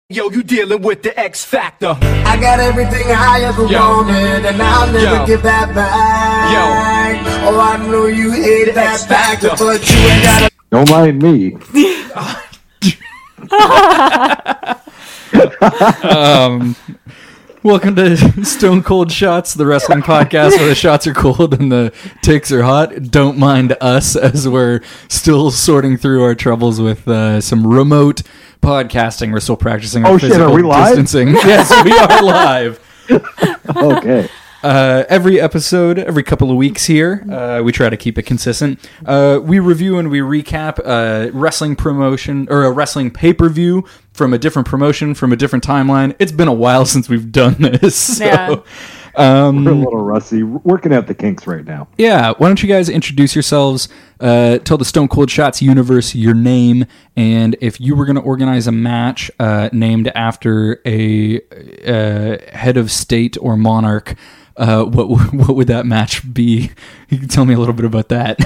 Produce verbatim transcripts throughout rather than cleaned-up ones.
Yo, you dealing with the X Factor. I got everything I ever Yo. wanted, and I'll never Yo. give that back. Yo. Oh, I know you hate that X back, Factor. but you ain't got Don't mind me. um, welcome to Stone Cold Shots, the wrestling podcast where the shots are cold and the takes are hot. Don't mind us as we're still sorting through our troubles with uh, some remote podcasting. We're still practicing our Oh, shit, physical are we live? distancing. Yes, we are live. Okay. Uh, every episode, every couple of weeks here, uh, we try to keep it consistent. Uh, we review and we recap a wrestling promotion or a wrestling pay-per-view from a different promotion, from a different timeline. It's been a while since we've done this. So, Yeah. um, We're a little rusty. Working out the kinks right now. yeah, why don't you guys introduce yourselves, uh, tell the Stone Cold Shots universe your name, and if you were going to organize a match uh, named after a uh, head of state or monarch, uh, what w- what would that match be? You can tell me a little bit about that.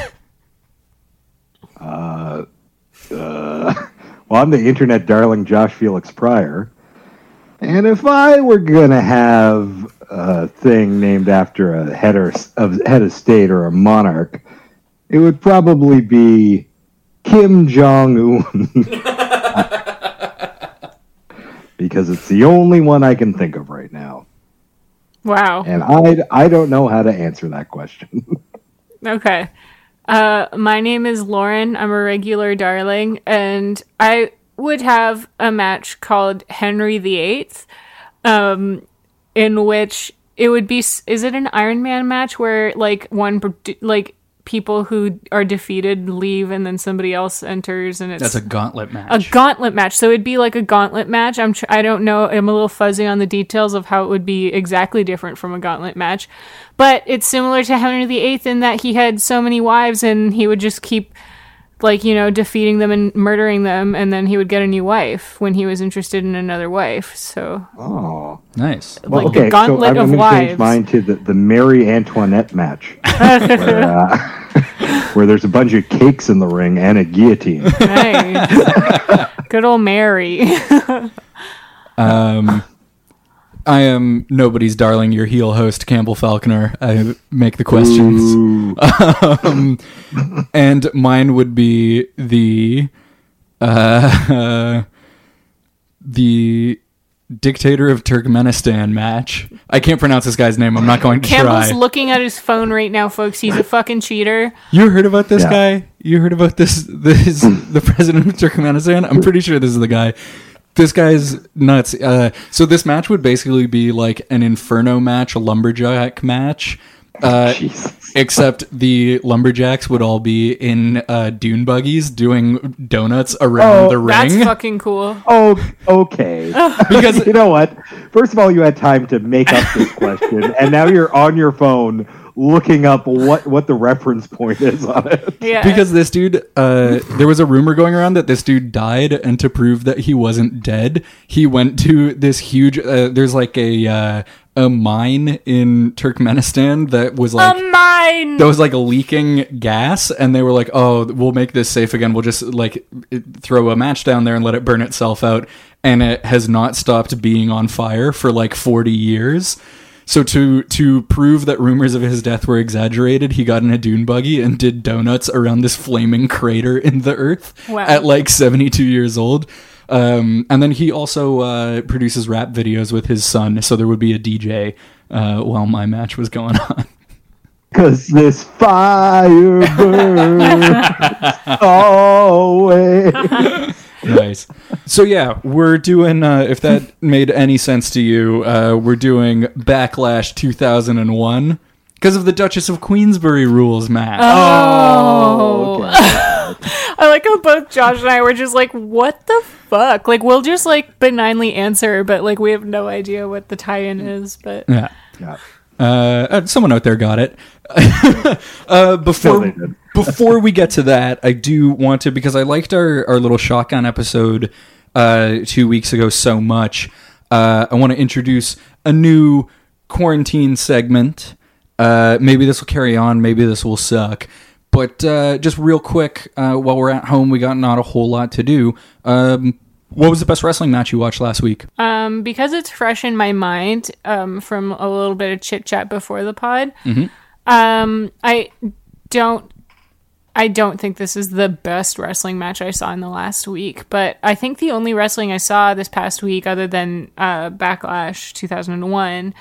Uh, uh, well, I'm the internet darling Josh Felix Pryor. And if I were going to have a thing named after a head, or, of, head of state or a monarch, it would probably be Kim Jong-un. Because it's the only one I can think of right now. Wow. And I, I don't know how to answer that question. Okay. Uh, my name is Lauren. I'm a regular darling, and I would have a match called Henry the Eighth, um, in which it would be. Is it an Iron Man match where like one like people who are defeated leave and then somebody else enters and it's That's a gauntlet match. a gauntlet match. So it'd be like a gauntlet match. I'm tr- I don't know. I'm a little fuzzy on the details of how it would be exactly different from a gauntlet match, but it's similar to Henry the Eighth in that he had so many wives and he would just keep like, you know, defeating them and murdering them, and then he would get a new wife when he was interested in another wife. So Oh. Nice. Well, like okay, the gauntlet so I'm, of I'm going to change wives. mine to the, the Mary Antoinette match, where, uh, where there's a bunch of cakes in the ring and a guillotine. Nice. Good old Mary. Um, I am nobody's darling, your heel host, Campbell Falconer. I make the questions. Ooh. um, and mine would be the uh, the dictator of Turkmenistan match. I can't pronounce this guy's name. I'm not going to Campbell's try. looking at his phone right now, folks. He's a fucking cheater. You heard about this Yeah. guy? You heard about this? This the president of Turkmenistan? I'm pretty sure this is the guy. This guy's nuts. Uh, so this match would basically be like an Inferno match, a lumberjack match. Uh, Jesus. except the lumberjacks would all be in uh, dune buggies doing donuts around Oh, the ring. That's fucking cool. Oh, okay. Because- you know what? First of all, you had time to make up this question, and now you're on your phone looking up what, what the reference point is on it. Yeah. Because this dude, uh, there was a rumor going around that this dude died, and to prove that he wasn't dead, he went to this huge. Uh, there's like a uh, a mine in Turkmenistan that was like a mine. that was like leaking gas, and they were like, "Oh, we'll make this safe again. We'll just like it, throw a match down there and let it burn itself out." And it has not stopped being on fire for like forty years. So to to prove that rumors of his death were exaggerated, he got in a dune buggy and did donuts around this flaming crater in the earth Wow. at like seventy-two years old. Um, and then he also uh, produces rap videos with his son, so there would be a D J uh, while my match was going on. Because this fire burns always. Nice. So yeah, we're doing. Uh, if that made any sense to you, uh, we're doing Backlash two thousand one because of the Duchess of Queensberry rules match. Oh. Okay. I like how both Josh and I were just like, what the fuck? Like, we'll just like benignly answer, but like we have no idea what the tie-in is. But Yeah. Yeah. Uh, uh, someone out there got it. uh, before No, they did. before we get to that, I do want to, because I liked our, our little shotgun episode uh, two weeks ago so much. Uh, I want to introduce a new quarantine segment. Uh, maybe this will carry on. Maybe this will suck. But uh, just real quick, uh, while we're at home, we got not a whole lot to do. Um, What was the best wrestling match you watched last week? Um, because it's fresh in my mind um, from a little bit of chit chat before the pod. Mm-hmm. Um, I don't, I don't think this is the best wrestling match I saw in the last week. But I think the only wrestling I saw this past week, other than uh, Backlash two thousand one,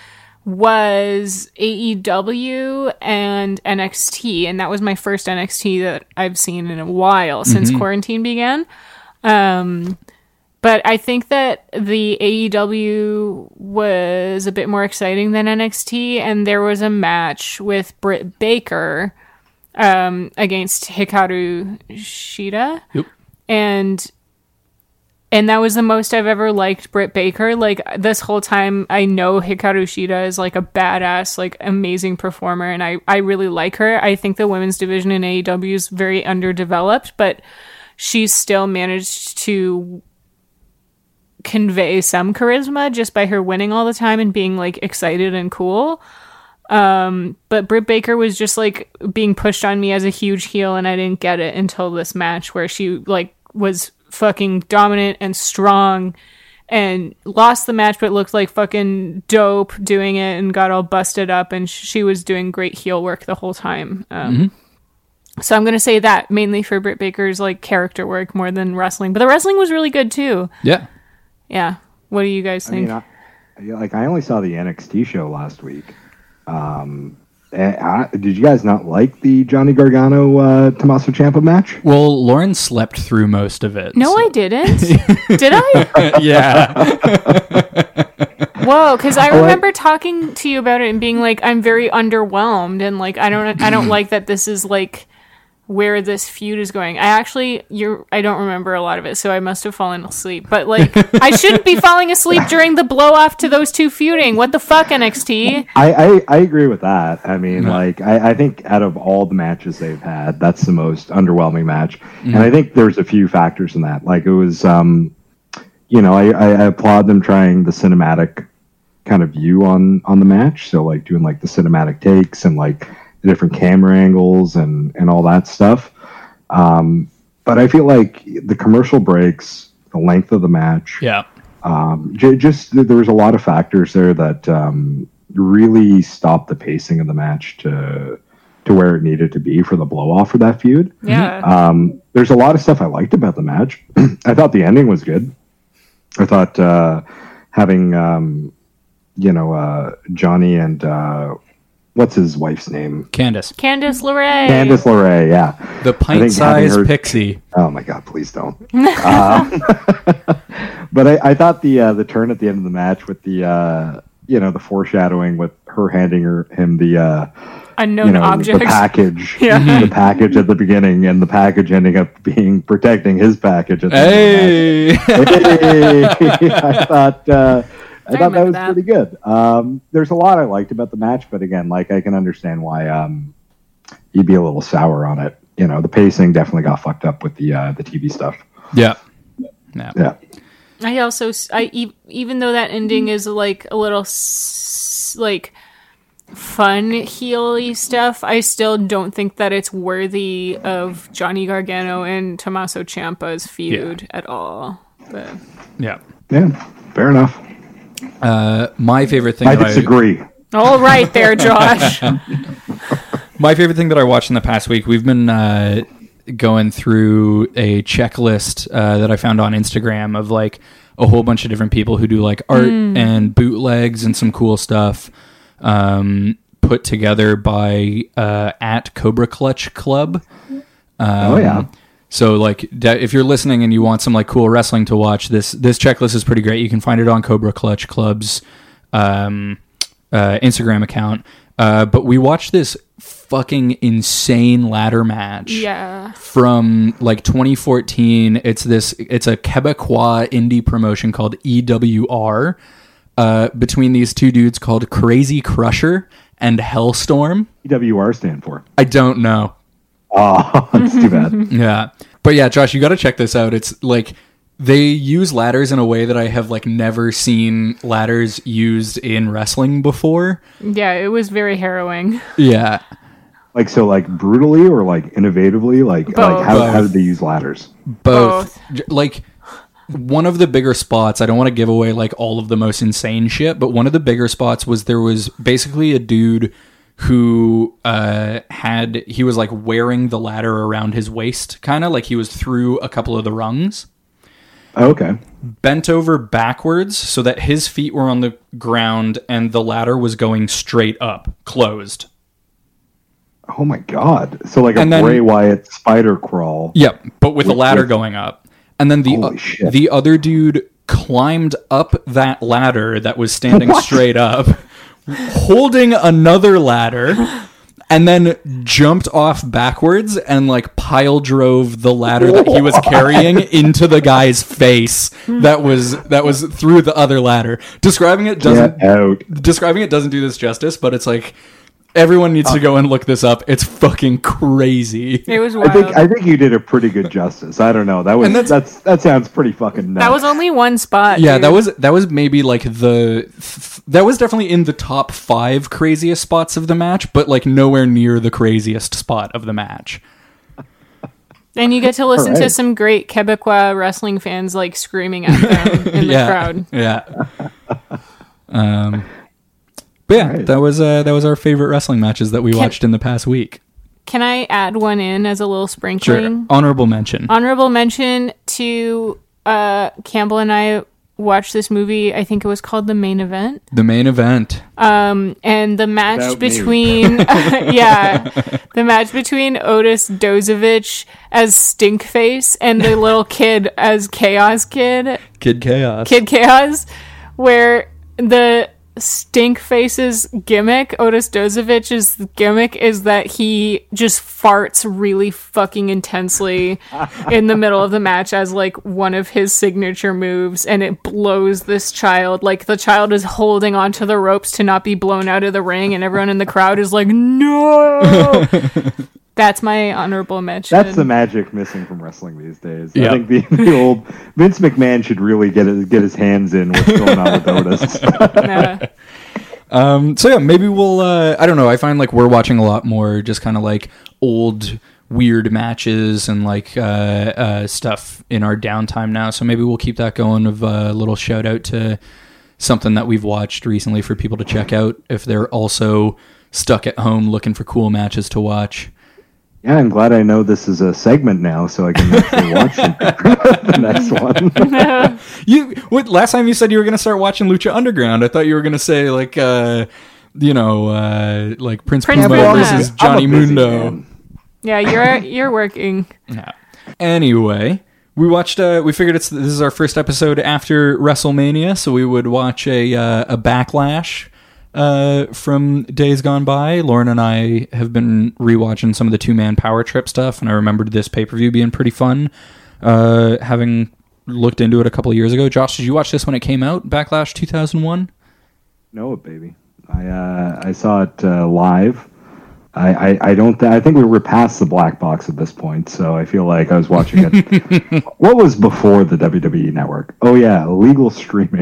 was A E W and N X T, and that was my first N X T that I've seen in a while since mm-hmm. quarantine began. Um. But I think that the A E W was a bit more exciting than N X T, and there was a match with Britt Baker um, against Hikaru Shida. Yep. And and that was the most I've ever liked Britt Baker. Like, this whole time, I know Hikaru Shida is like a badass, like amazing performer, and I, I really like her. I think the women's division in A E W is very underdeveloped, but she's still managed to convey some charisma just by her winning all the time and being like excited and cool. Um, but Britt Baker was just like being pushed on me as a huge heel, and I didn't get it until this match where she like was fucking dominant and strong and lost the match, but looked like fucking dope doing it and got all busted up, and she was doing great heel work the whole time. Um, mm-hmm. So I'm going to say that mainly for Britt Baker's like character work more than wrestling, but the wrestling was really good too. Yeah. Yeah. What do you guys think? I mean, I, like I only saw the N X T show last week. Um, I, did you guys not like the Johnny Gargano uh, Tommaso Ciampa match? Well, Lauren slept through most of it. No, so. I didn't. Did I? Yeah. Whoa, because I remember talking to you about it and being like, I'm very underwhelmed, and like I don't, I don't like that this is like where this feud is going. I actually, you're, I don't remember a lot of it, so I must have fallen asleep. But like, I shouldn't be falling asleep during the blow off to those two feuding. What the fuck, N X T? I, I, I agree with that. I mean, yeah. like, I, I think out of all the matches they've had, that's the most underwhelming match. Mm-hmm. And I think there's a few factors in that. Like, it was, um, you know, I, I applaud them trying the cinematic kind of view on, on the match. So, like, doing, like, the cinematic takes and, like, the different camera angles and, and all that stuff. Um, but I feel like the commercial breaks, the length of the match, yeah, um, j- just there was a lot of factors there that um, really stopped the pacing of the match to to where it needed to be for the blow off for that feud. Yeah. Um, there's a lot of stuff I liked about the match. I thought the ending was good. I thought uh, having um, you know uh, Johnny and uh, what's his wife's name? Candice. Candice LeRae. Candice LeRae, yeah. The pint-sized her... pixie. Oh my god, please don't. um, but I, I thought the uh, the turn at the end of the match with the uh, you know the foreshadowing with her handing her him the uh, unknown you know, object, the package, yeah. the package at the beginning, and the package ending up being protecting his package at the hey. end of the match. Hey, I thought. Uh, I, I thought that was that. pretty good. Um, there's a lot I liked about the match, but again, like I can understand why um, you'd be a little sour on it. You know, the pacing definitely got fucked up with the uh, the T V stuff. Yeah, yeah. yeah. I also, I even though that ending is like a little s- like fun heel-y stuff, I still don't think that it's worthy of Johnny Gargano and Tommaso Ciampa's feud yeah. at all. But yeah, yeah, fair enough. Uh, my favorite thing. I that disagree. I, all right, there, Josh. My favorite thing that I watched in the past week. We've been uh, going through a checklist uh, that I found on Instagram of like a whole bunch of different people who do like art mm. and bootlegs and some cool stuff. Um, put together by uh, at Cobra Clutch Club. Um, oh yeah. So, like, if you're listening and you want some like cool wrestling to watch, this this checklist is pretty great. You can find it on Cobra Clutch Club's um, uh, Instagram account. Uh, but we watched this fucking insane ladder match. Yeah. From like twenty fourteen. It's this. It's a Quebecois indie promotion called E W R. Uh, between these two dudes called Crazy Crusher and Hellstorm. E W R stand for? I don't know. Oh, that's too bad. Yeah. But yeah, Josh, you got to check this out. It's like they use ladders in a way that I have like never seen ladders used in wrestling before. Yeah, it was very harrowing. Yeah. Like, so like brutally or like innovatively? Like, Both. like how, how did they use ladders? Both. Both. Like one of the bigger spots, I don't want to give away like all of the most insane shit, but one of the bigger spots was there was basically a dude who uh, had, he was like wearing the ladder around his waist, kind of like he was through a couple of the rungs. Oh, okay. Bent over backwards so that his feet were on the ground and the ladder was going straight up, closed. Oh my god! So like a And then- Bray Wyatt spider crawl. Yep, but with, With- a ladder with- going up. And then the Holy uh, shit. the other dude climbed up that ladder that was standing What? straight up, holding another ladder, and then jumped off backwards and like pile drove the ladder that he was carrying into the guy's face that was that was through the other ladder. Describing it doesn't Get out. describing it doesn't do this justice, but it's like everyone needs to go and look this up. It's fucking crazy. It was I wild. think I think you did a pretty good justice. I don't know. That was And that's- that's, that sounds pretty fucking nuts. that was only one spot. Yeah, dude. that was that was maybe like the that was definitely in the top five craziest spots of the match, but like nowhere near the craziest spot of the match. And you get to listen to Alright. some great Quebecois wrestling fans like screaming at them in the yeah, crowd. yeah. Um, but yeah, Alright. that was uh, that was our favorite wrestling matches that we Can- watched in the past week. Can I add one in as a little Sure, sprinkling? honorable mention. Honorable mention to uh, Campbell and I watched this movie. I think it was called The Main Event. The main event. And the match About me. between, yeah, the match between Otis Dozovich as Stinkface and the little kid as Chaos Kid, Kid Chaos. Kid Chaos, where the Stinkface's gimmick, Otis Dozovich's gimmick, is that he just farts really fucking intensely in the middle of the match as like one of his signature moves, and it blows this child. Like the child is holding onto the ropes to not be blown out of the ring, and everyone in the crowd is like, "No!" That's my honorable mention. That's the magic missing from wrestling these days. Yeah. I think the, the old Vince McMahon should really get his, get his hands in what's going on with Otis. Yeah. Um, so yeah, maybe we'll, uh, I don't know. I find like we're watching a lot more just kind of like old weird matches and like, uh, uh, stuff in our downtime now. So maybe we'll keep that going of a little shout out to something that we've watched recently for people to check out if they're also stuck at home looking for cool matches to watch. Yeah, I'm glad I know this is a segment now, so I can actually watch the next one. You, what, last time you said you were going to start watching Lucha Underground. I thought you were going to say like, uh, you know, uh, like Prince, Prince Puma Puma. versus I'm a Johnny busy Mundo. man. Yeah, you're you're working. Yeah. Anyway, we watched. Uh, we figured it's this is our first episode after WrestleMania, so we would watch a uh, a backlash uh, from days gone by. Lauren and I have been rewatching some of the two man Power Trip stuff, and I remembered this pay per view being pretty fun. Uh, having looked into it a couple of years ago, Josh, did you watch this when it came out? Backlash two thousand one. Know it, baby. I uh, I saw it uh, live. I, I, I don't. Th- I think we were past the black box at this point, so I feel like I was watching it. What was before the W W E Network? Oh yeah, illegal streaming.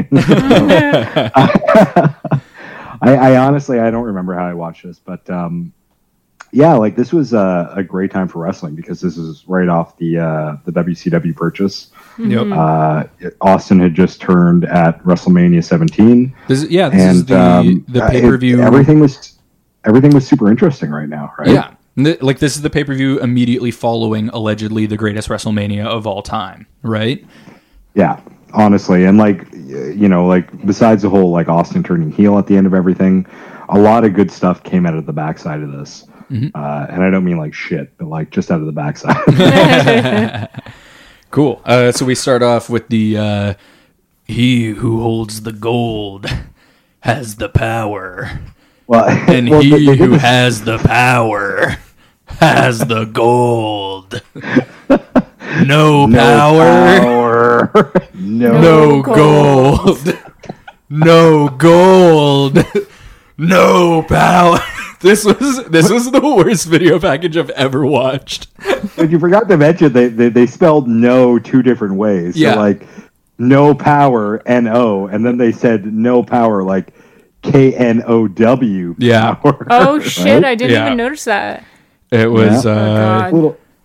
I, I honestly I don't remember how I watched this, but um, yeah, like this was a, a great time for wrestling because this is right off the uh, the W C W purchase. Yep. Uh, Austin had just turned at WrestleMania seventeen. This is, yeah, this is and the um, the it- pay per view. Everything was everything was super interesting right now, right? Yeah. Th- Like, this is the pay-per-view immediately following, allegedly, the greatest WrestleMania of all time, right? Yeah, honestly, and like y- you know, like besides the whole like Austin turning heel at the end of everything, a lot of good stuff came out of the backside of this. Uh, and I don't mean like shit, but like just out of the backside. Cool. Uh, so we start off with the, uh, he who holds the gold has the power. well, And well, he they- they did who this- has the power has the gold. No no power, power. no, no gold. gold. No gold. No power. This was this was the worst video package I've ever watched. But you forgot to mention they, they they spelled no two different ways. Yeah. So like no power N O, and then they said no power like K N O W. Yeah. power, Oh shit! right? I didn't Yeah. even notice that. It was Yeah. uh, God. little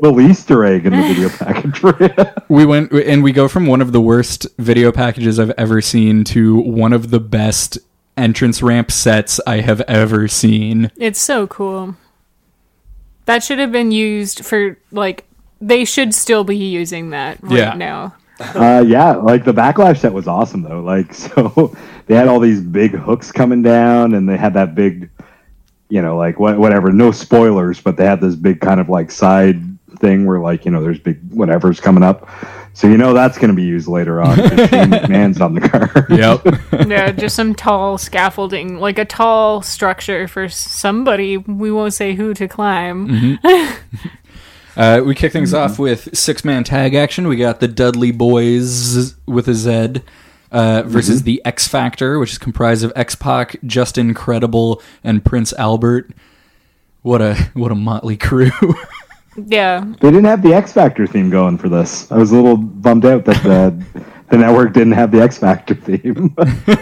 little Easter egg in the video package for you. We went and we go from one of the worst video packages I've ever seen to one of the best entrance ramp sets I have ever seen. It's so cool. That should have been used for, like, they should still be using that right Yeah. now. Uh, yeah, like the Backlash set was awesome though. Like, so they had all these big hooks coming down, and they had that big, you know, like what, whatever. No spoilers, but they had this big kind of like side thing where, like, you know, there's big whatever's coming up. So you know that's going to be used later on. 'Cause Shane McMahon's on the card. Yep. Yeah, just some tall scaffolding, like a tall structure for somebody, we won't say who, to climb. Uh, we kick things off with six-man tag action. We got the Dudley Boys with a Z uh, versus the X Factor, which is comprised of X-Pac, Justin Incredible, and Prince Albert. What a what a motley crew. Yeah. They didn't have the X Factor theme going for this. I was a little bummed out that the the network didn't have the X Factor theme.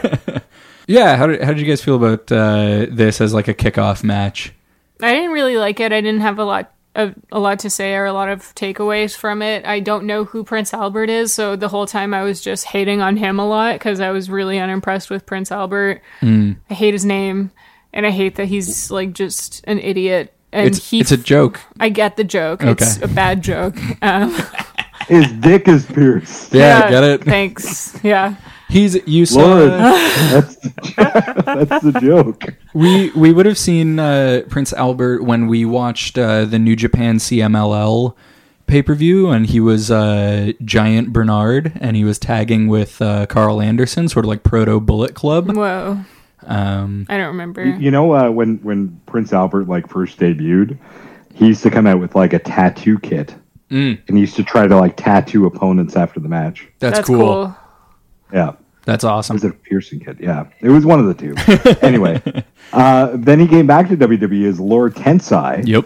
Yeah, how did, how did you guys feel about uh, this as like a kickoff match? I didn't really like it. I didn't have a lot a, a lot to say or a lot of takeaways from it. I don't know who Prince Albert is, so the whole time I was just hating on him a lot because I was really unimpressed with Prince Albert. Mm. I hate his name, and I hate that he's like just an idiot. And It's, he, it's a joke. I get the joke. It's Okay. a bad joke. Um, His dick is pierced. Yeah, get it? Thanks. Yeah. He's you saw. Lord, that's the, that's the joke. We we would have seen uh, Prince Albert when we watched uh, the New Japan C M L L pay per view, and he was uh, Giant Bernard, and he was tagging with uh, Carl Anderson, sort of like Proto Bullet Club. Whoa. Um, I don't remember. You know, uh, when when Prince Albert like first debuted, he used to come out with like a tattoo kit, mm, and he used to try to like tattoo opponents after the match. that's, That's cool. cool. Yeah. That's awesome. Was it a piercing kit? Yeah, it was one of the two. Anyway, uh, then he came back to W W E as Lord Tensai, Yep.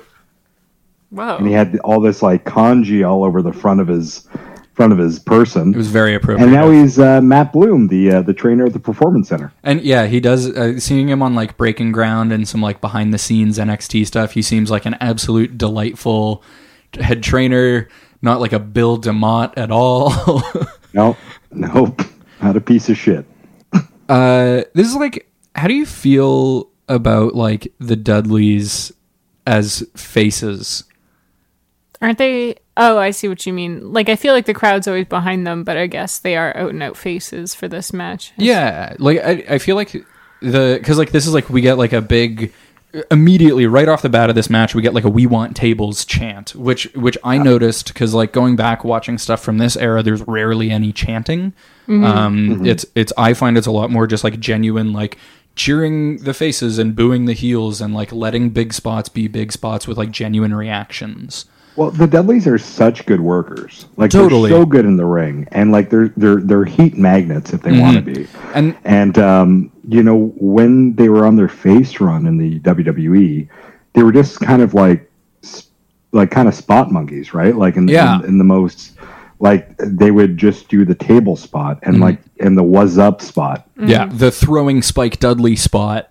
Whoa. and he had all this like kanji all over the front of his front of his person. It was very appropriate. And now he's uh, Matt Bloom, the uh, the trainer at the Performance Center. And yeah, he does. Uh, seeing him on like Breaking Ground and some like behind the scenes N X T stuff, he seems like an absolute delightful head trainer. Not like a Bill DeMott at all. No, nope, not a piece of shit. Uh, this is like, how do you feel about like the Dudleys as faces? Aren't they? Oh, I see what you mean. Like, I feel like the crowd's always behind them, but I guess they are out and out faces for this match. Yeah, like I, I feel like the because like this is like we get like a big immediately right off the bat of this match we get like a "We want tables" chant, which which I noticed because like going back watching stuff from this era, there's rarely any chanting. Um, it's it's I find it's a lot more just like genuine like cheering the faces and booing the heels and like letting big spots be big spots with like genuine reactions. Well, the Dudleys are such good workers. Like Totally. they're so good in the ring, and like they're they're they're heat magnets if they want to be. And And um, you know, when they were on their face run in the W W E, they were just kind of like s- like kind of spot monkeys, right? Like in Yeah. in, in the most like they would just do the table spot and like and the was up spot. yeah, the throwing Spike Dudley spot.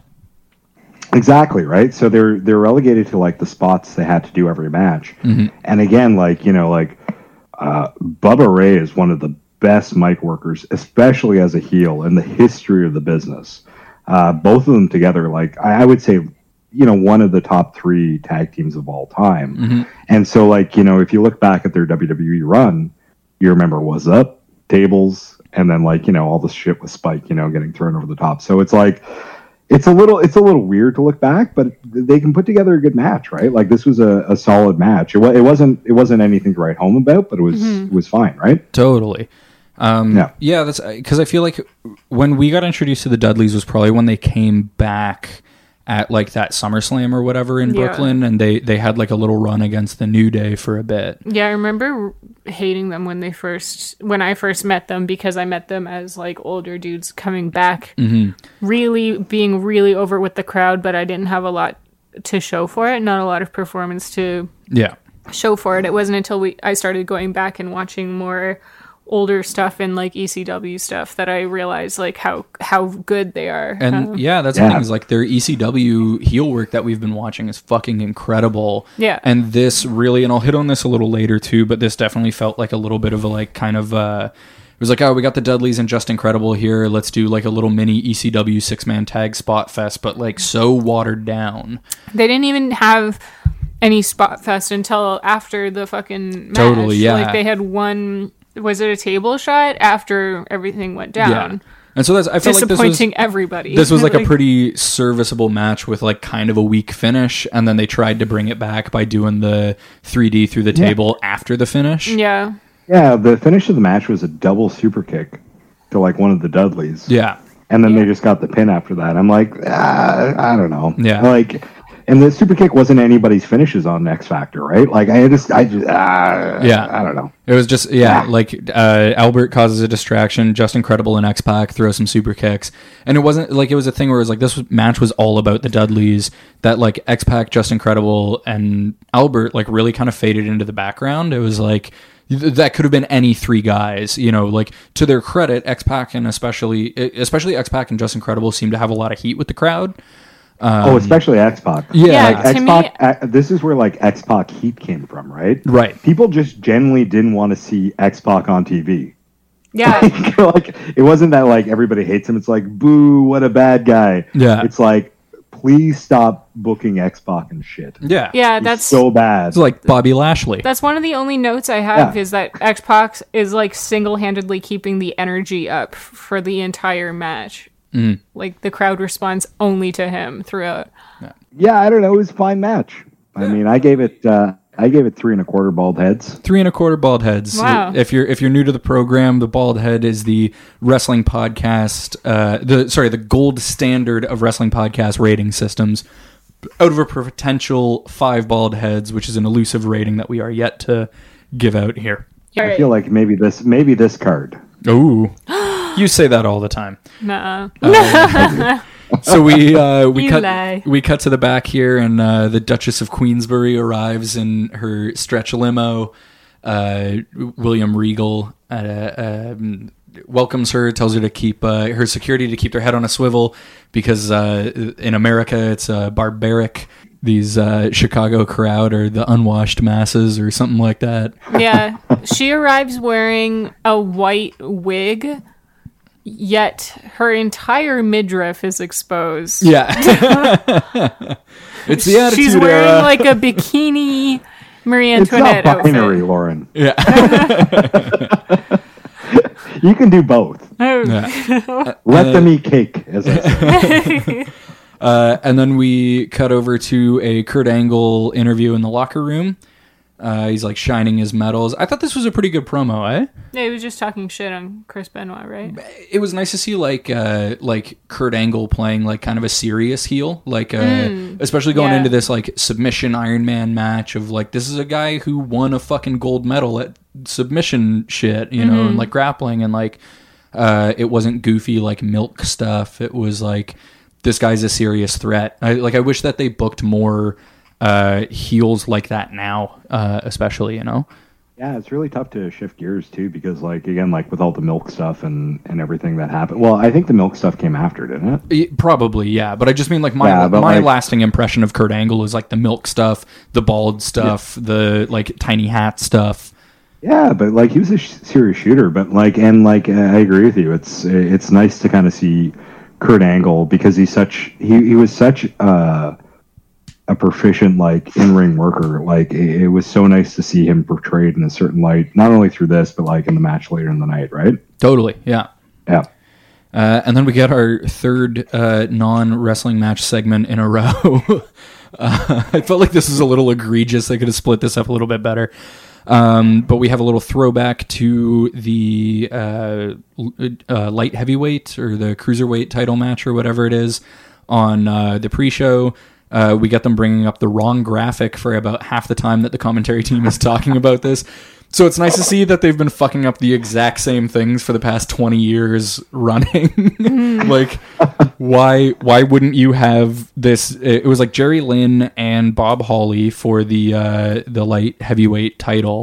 Exactly, right? So they're they're relegated to like the spots they had to do every match. And again, like, you know, like uh, Bubba Ray is one of the best mic workers, especially as a heel in the history of the business. Uh, both of them together, like I, I would say, you know, one of the top three tag teams of all time. And so, like, you know, if you look back at their W W E run, you remember Was Up, Tables, and then like, you know, all the shit with Spike, you know, getting thrown over the top. So it's like it's a little it's a little weird to look back, but they can put together a good match, right? Like this was a, a solid match. It, wa- it wasn't it wasn't anything to write home about, but it was it was fine, right? Totally. Um, Yeah. yeah, that's because I feel like when we got introduced to the Dudleys was probably when they came back at like that SummerSlam or whatever in Yeah. Brooklyn, and they they had like a little run against the New Day for a bit. Yeah, I remember hating them when they first, when I first met them, because I met them as like older dudes coming back, really being really over with the crowd, but I didn't have a lot to show for it, not a lot of performance to Yeah. show for it. It wasn't until we I started going back and watching more older stuff and like E C W stuff that I realize like how how good they are. And Um, yeah, that's Yeah. the thing is like their E C W heel work that we've been watching is fucking incredible. Yeah. And this really, and I'll hit on this a little later too, but this definitely felt like a little bit of a like kind of uh it was like, oh, we got the Dudleys and Just Incredible here. Let's do like a little mini E C W six man tag spot fest, but like so watered down. they didn't even have any spot fest until after the fucking match. Totally, yeah. Like they had one. Was it a table shot after everything went down? Yeah. And so that's I felt like this was Disappointing everybody. this was like a pretty serviceable match with like kind of a weak finish, and then they tried to bring it back by doing the three D through the table after the finish. yeah. Yeah, the finish of the match was a double super kick to like one of the Dudleys. Yeah. And then they just got the pin after that. I'm like, ah, I don't know. Yeah. Like, and the super kick wasn't anybody's finishes on X Factor, right? Like, I just, I just, ah, Yeah. I don't know. It was just, yeah, like uh, Albert causes a distraction, Just Incredible and X-Pac throw some super kicks. And it wasn't, like, it was a thing where it was like, this was, match was all about the Dudleys, that, like, X-Pac, Just Incredible, and Albert, like, really kind of faded into the background. It was like, th- that could have been any three guys, you know, like, to their credit, X-Pac and especially, especially X-Pac and Just Incredible seem to have a lot of heat with the crowd. oh, especially X-Pac. Yeah. Yeah, Like, to X-Pac, me- uh, this is where, like, X-Pac heat came from, right? Right. People just generally didn't want to see X-Pac on T V. Yeah. Like, it wasn't that, like, everybody hates him. It's like, boo, what a bad guy. Yeah. It's like, please stop booking X-Pac and shit. Yeah. Yeah, He's that's so bad. It's like Bobby Lashley. that's one of the only notes I have Yeah. is that X-Pac is like single-handedly keeping the energy up for the entire match. Mm. Like the crowd responds only to him throughout. Yeah, I don't know. It was a fine match. I mean, I gave it, uh, I gave it three and a quarter bald heads. Three and a quarter bald heads. Wow. If you're if you're new to the program, the Bald Head is the wrestling podcast. Uh, the sorry, the gold standard of wrestling podcast rating systems. Out of a potential five bald heads, which is an elusive rating that we are yet to give out here. All I right. feel like maybe this, maybe this card. Ooh, you say that all the time. Nuh-uh. So we uh, we You cut lie. we cut to the back here, and uh, the Duchess of Queensbury arrives in her stretch limo. Uh, William Regal uh, um, welcomes her, tells her to keep uh, her security to keep their head on a swivel because uh, in America it's uh, barbaric. These uh, Chicago crowd or the unwashed masses or something like that. Yeah. She arrives wearing a white wig, yet her entire midriff is exposed. Yeah, it's the attitude She's wearing era. like a bikini Marie It's Antoinette not binary, outfit. Lauren. yeah. You can do both. Oh, Yeah. Let them eat cake, as I say. Uh, and then we cut over to a Kurt Angle interview in the locker room. Uh, he's like shining his medals. I thought this was a pretty good promo, eh? yeah, he was just talking shit on Chris Benoit, right? It was nice to see like uh, like Kurt Angle playing like kind of a serious heel, like uh, especially going yeah. into this like submission Iron Man match of like this is a guy who won a fucking gold medal at submission shit, you know, and like grappling and like uh, it wasn't goofy like milk stuff. It was like this guy's a serious threat. I like I wish that they booked more uh, heels like that now, uh, especially, you know. Yeah, it's really tough to shift gears too, because like again, like with all the milk stuff and and everything that happened. Well, I think the milk stuff came after, didn't it? Y- Probably, yeah. But I just mean like my Yeah, but, my like- lasting impression of Kurt Angle is like the milk stuff, the bald stuff, the like tiny hat stuff. Yeah, but like he was a sh- serious shooter. But like, and like, uh, I agree with you. It's it's nice to kind of see Kurt Angle because he's such he he was such uh, a proficient like in ring worker. Like it, it was so nice to see him portrayed in a certain light, not only through this, but like in the match later in the night, right? Totally, yeah. Yeah. Uh, and then we get our third uh, non-wrestling match segment in a row. uh, I felt like this was a little egregious. They could have split this up a little bit better. Um, but we have a little throwback to the uh, l- uh, light heavyweight or the cruiserweight title match or whatever it is on uh, the pre-show. Uh, we get them bringing up the wrong graphic for about half the time that the commentary team is talking about this. So it's nice to see that they've been fucking up the exact same things for the past twenty years running. Like, why why wouldn't you have this? It was like Jerry Lynn and Bob Hawley for the uh, the light heavyweight title,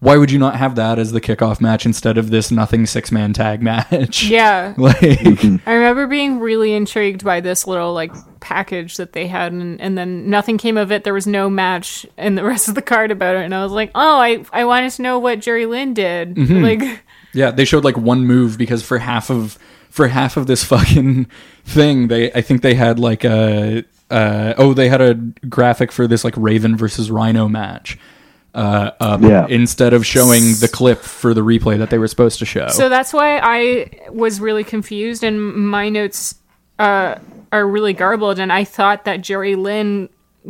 why would you not have that as the kickoff match instead of this nothing six man tag match? Yeah. Like, I remember being really intrigued by this little like package that they had, and, and then nothing came of it. There was no match in the rest of the card about it, and I was like, oh, I I wanted to know what Jerry Lynn did. Mm-hmm. Like, yeah, they showed like one move because for half of for half of this fucking thing, they I think they had like a uh, oh they had a graphic for this like Raven versus Rhino match. Uh, up Yeah. instead of showing the clip for the replay that they were supposed to show. so that's why I was really confused, and my notes uh, are really garbled. And I thought that Jerry Lynn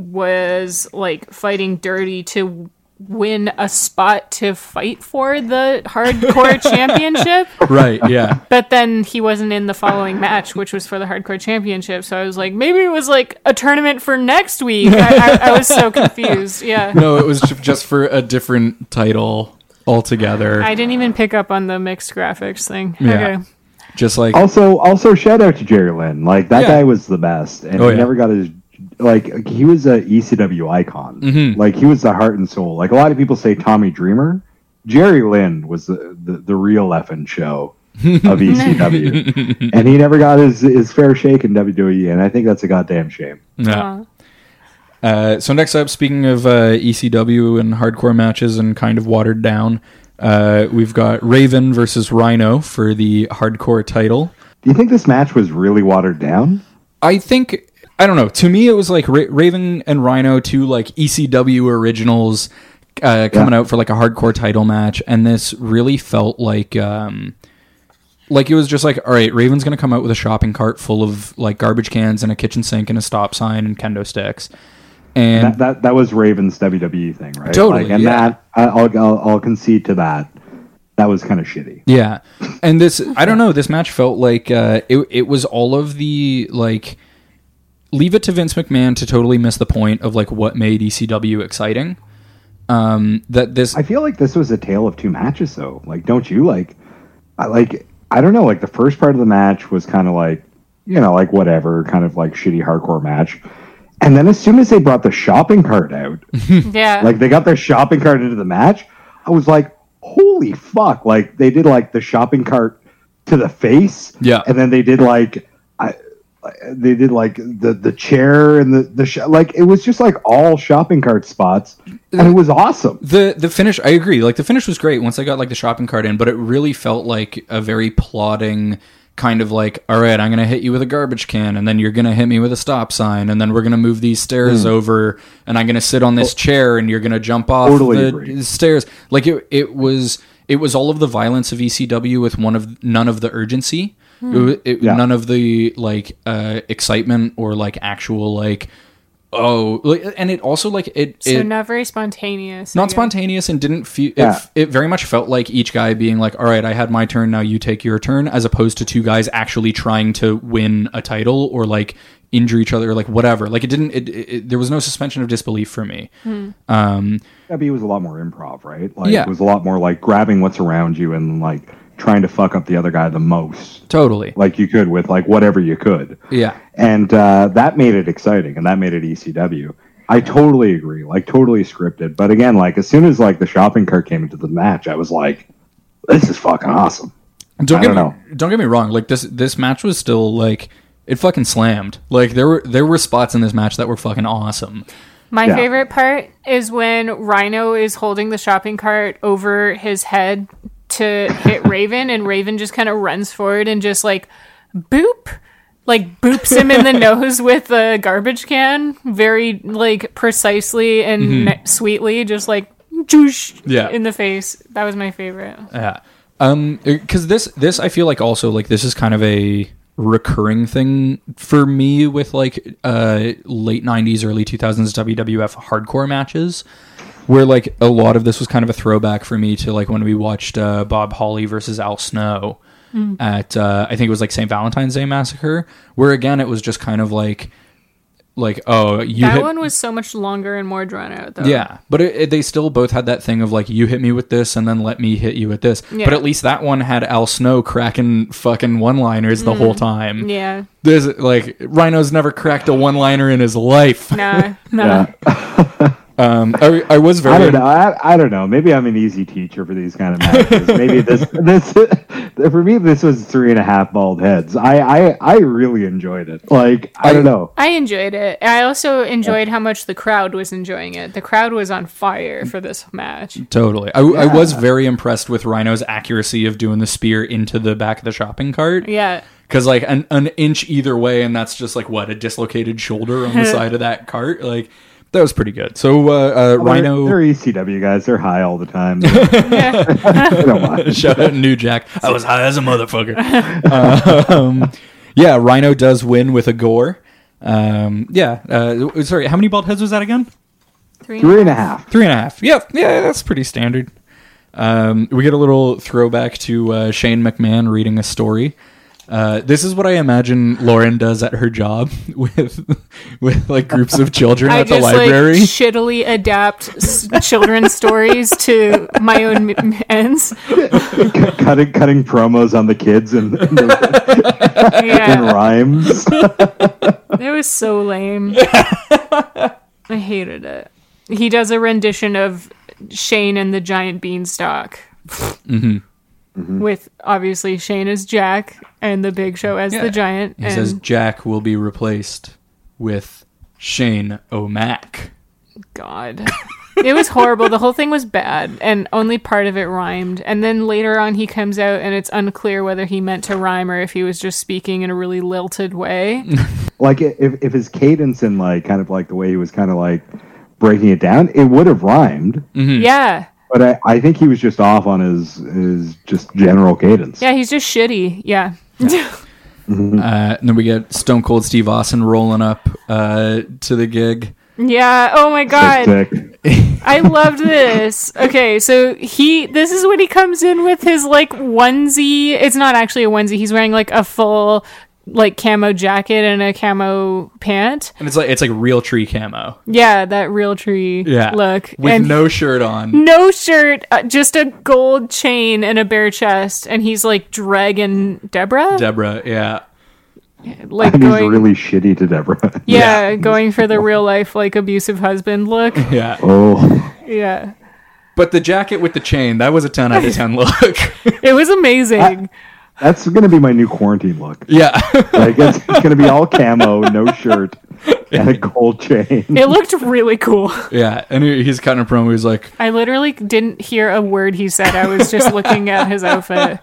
was like fighting dirty to win a spot to fight for the hardcore championship. Right, yeah. But then he wasn't in the following match, which was for the hardcore championship. So I was like, maybe it was like a tournament for next week. I, I, I was so confused. Yeah. No, it was ju- just for a different title altogether. I didn't even pick up on the mixed graphics thing. Yeah. Okay. Just like, Also, also shout out to Jerry Lynn. Like that Yeah. guy was the best, and Oh, he yeah. never got his. Like he was a E C W icon. Mhm. Like he was the heart and soul. Like a lot of people say Tommy Dreamer. Jerry Lynn was the the, the real effing show of E C W, and he never got his his fair shake in W W E. And I think that's a goddamn shame. yeah. Uh, so next up, speaking of uh, E C W and hardcore matches and kind of watered down, uh, we've got Raven versus Rhino for the hardcore title. Do you think this match was really watered down? I think, I don't know. To me, it was like Ra- Raven and Rhino, two like E C W originals uh, coming Yeah. out for like a hardcore title match, and this really felt like, um, like it was just like, all right, Raven's gonna come out with a shopping cart full of like garbage cans and a kitchen sink and a stop sign and kendo sticks, and That that, that was Raven's W W E thing, right? Totally, Like, and yeah. that I- I'll, I'll I'll concede to that. That was kind of shitty. yeah, and this I don't know. This match felt like uh, it. It was all of the like. Leave it to Vince McMahon to totally miss the point of like what made E C W exciting. Um, that this I feel like this was a tale of two matches, though. Like, don't you like? I like. I don't know. Like the first part of the match was kind of like, you know, like whatever, kind of like shitty hardcore match. And then as soon as they brought the shopping cart out, Yeah. like they got their shopping cart into the match, I was like, holy fuck! Like they did like the shopping cart to the face, Yeah. and then they did like. I, They did like the the chair and the the sh- like it was just like all shopping cart spots, and it was awesome. the the finish. I agree. Like the finish was great once I got like the shopping cart in, but it really felt like a very plodding kind of like, all right, I'm gonna hit you with a garbage can, and then you're gonna hit me with a stop sign, and then we're gonna move these stairs over, and I'm gonna sit on this chair, and you're gonna jump off Totally the agree. stairs. Like it it was it was all of the violence of E C W with one of none of the urgency. It, wa- it, Yeah. None of the like uh, excitement or like actual like oh like, and it also like it so it not very spontaneous. I not guess. spontaneous and didn't feel Yeah. it, it very much felt like each guy being like, all right, I had my turn, now you take your turn, as opposed to two guys actually trying to win a title or like injure each other or like whatever. Like it didn't it, it, it- there was no suspension of disbelief for me. Um W was a lot more improv, right? Like Yeah. it was a lot more like grabbing what's around you and like trying to fuck up the other guy the most, totally. like you could with like whatever you could. Yeah. And uh, that made it exciting, and that made it E C W. I totally agree, like totally scripted. But again, like as soon as like the shopping cart came into the match, I was like, "This is fucking awesome." Don't I get don't me, know. Don't get me wrong. Like this, this match was still like it fucking slammed. Like there were there were spots in this match that were fucking awesome. My Yeah. favorite part is when Rhino is holding the shopping cart over his head to hit Raven, and Raven just kind of runs forward and just like boop, like boops him in the nose with a garbage can, very like precisely and ne- sweetly, just like joosh Yeah. in the face. That was my favorite. Yeah. Um, because this this I feel like also like this is kind of a recurring thing for me with like uh late nineties, early two thousands W W F hardcore matches, where like a lot of this was kind of a throwback for me to like when we watched uh, Bob Holly versus Al Snow at uh, I think it was like Saint Valentine's Day Massacre, where again it was just kind of like like oh you That hit one was so much longer and more drawn out, though. yeah, but it, it, they still both had that thing of like you hit me with this and then let me hit you with this. Yeah. But at least that one had Al Snow cracking fucking one-liners the whole time. Yeah. There's like Rhino's never cracked a one-liner in his life. Nah. Nah. Yeah. Um, I, I was very. I don't know. I, I don't know. Maybe I'm an easy teacher for these kind of matches. Maybe this this for me this was three and a half bald heads. I I, I really enjoyed it. Like I, I don't know. I enjoyed it. I also enjoyed how much the crowd was enjoying it. The crowd was on fire for this match. Totally. I, yeah. I was very impressed with Rhino's accuracy of doing the spear into the back of the shopping cart. Yeah. Because, like, an, an inch either way, and that's just, like, what, a dislocated shoulder on the side of that cart? Like, that was pretty good. So, uh, uh, well, Rhino... They're, they're E C W guys. They're high all the time. They don't mind. Shout out New Jack. I was high as a motherfucker. um, yeah, Rhino does win with a gore. Um, yeah. Uh, sorry, how many bald heads was that again? Three, Three and a half. Three and a half. Yeah, yeah, that's pretty standard. Um, we get a little throwback to uh, Shane McMahon reading a story. Uh, this is what I imagine Lauren does at her job with with like groups of children I at the just, library. Like, shittily adapt s- children's stories to my own m- ends. cutting cutting promos on the kids and in, in, Yeah. in rhymes. It was so lame. I hated it. He does a rendition of Shane and the Giant Beanstalk. Mm-hmm. Mm-hmm. With obviously Shane as Jack and the Big Show as Yeah. the Giant. He and says Jack will be replaced with Shane O'Mac. God. It was horrible. The whole thing was bad, and only part of it rhymed. And then later on he comes out and it's unclear whether he meant to rhyme or if he was just speaking in a really lilted way. Like if if his cadence and like kind of like the way he was kind of like breaking it down, it would have rhymed. Mm-hmm. Yeah. But I, I think he was just off on his his just general cadence. Yeah, he's just shitty. Yeah. Mm-hmm. Uh, and then we get Stone Cold Steve Austin rolling up uh, to the gig. Yeah. Oh my God. Sick, sick. I loved this. Okay, so he this is when he comes in with his like onesie. It's not actually a onesie. He's wearing like a full like camo jacket and a camo pant. And it's like it's like real tree camo. Yeah, that real tree Yeah. look. With and no shirt on. no shirt, uh, just a gold chain and a bare chest, and he's like dragging Deborah. Deborah, yeah. like And he's going really shitty to Deborah. yeah, going for the real life like abusive husband look. Yeah. Oh, Yeah. But the jacket with the chain, that was a ten out of ten look. It was amazing. that's gonna be my new quarantine look. Yeah. Like it's, it's gonna be all camo, no shirt, and a gold chain. It looked really cool. Yeah. And he, he's cutting a promo. He's like, I literally didn't hear a word he said. I was just looking at his outfit.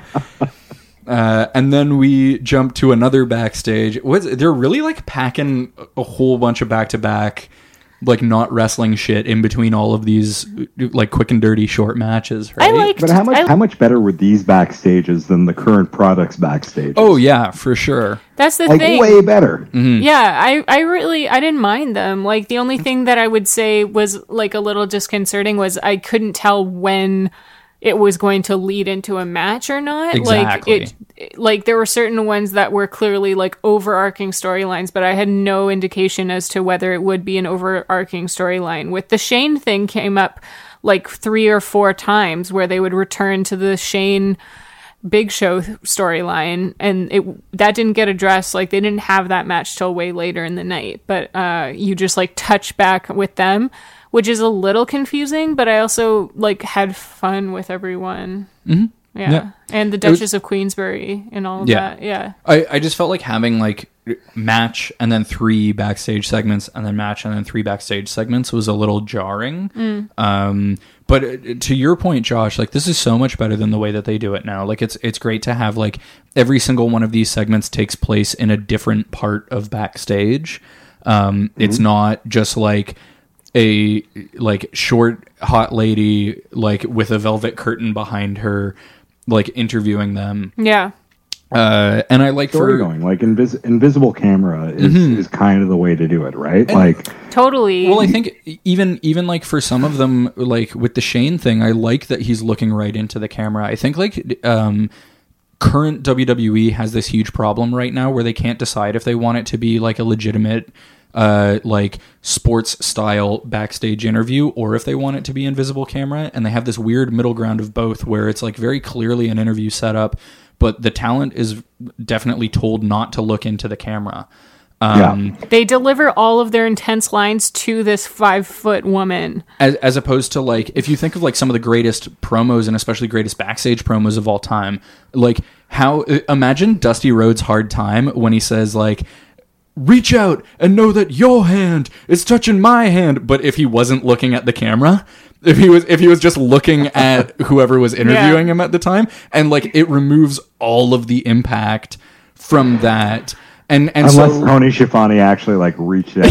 uh, and then we jump to another backstage. What's, they're really like packing a whole bunch of back to back, like not wrestling shit in between all of these like quick and dirty short matches, right? I liked But how much I, how much better were these backstages than the current products backstage? Oh, yeah, for sure. That's the like thing. way better. Yeah, I, I really I didn't mind them. Like the only thing that I would say was like a little disconcerting was I couldn't tell when it was going to lead into a match or not. Exactly. Like it, like there were certain ones that were clearly like overarching storylines, but I had no indication as to whether it would be an overarching storyline. With the Shane thing came up like three or four times where they would return to the Shane Big Show storyline, and it that didn't get addressed. Like they didn't have that match till way later in the night, but uh you just like touch back with them, which is a little confusing, but I also like had fun with everyone. Mm-hmm. Yeah. Yeah. And the Duchess of Queensberry and all of Yeah. that. Yeah. I, I just felt like having like match and then three backstage segments and then match and then three backstage segments was a little jarring. Mm. Um, but uh, to your point, Josh, like this is so much better than the way that they do it now. Like it's it's great to have like every single one of these segments takes place in a different part of backstage. Um, mm-hmm. It's not just like a like short hot lady like with a velvet curtain behind her like interviewing them. Yeah. Uh, and I like Story for going like invis- invisible camera is, Mm-hmm. is kind of the way to do it, right? Like Totally. well, I think even even like for some of them, like with the Shane thing, I like that he's looking right into the camera. I think like um, current W W E has this huge problem right now where they can't decide if they want it to be like a legitimate uh like sports style backstage interview or if they want it to be invisible camera, and they have this weird middle ground of both where it's like very clearly an interview setup, but the talent is definitely told not to look into the camera. Um, Yeah. They deliver all of their intense lines to this five foot woman. as, as opposed to like, if you think of like some of the greatest promos and especially greatest backstage promos of all time, like how, imagine Dusty Rhodes' hard time when he says like, reach out and know that your hand is touching my hand. But if he wasn't looking at the camera, if he was, if he was just looking at whoever was interviewing Yeah. him at the time, and like it removes all of the impact from that. And, and Unless so, Tony Schiavone actually like reached out.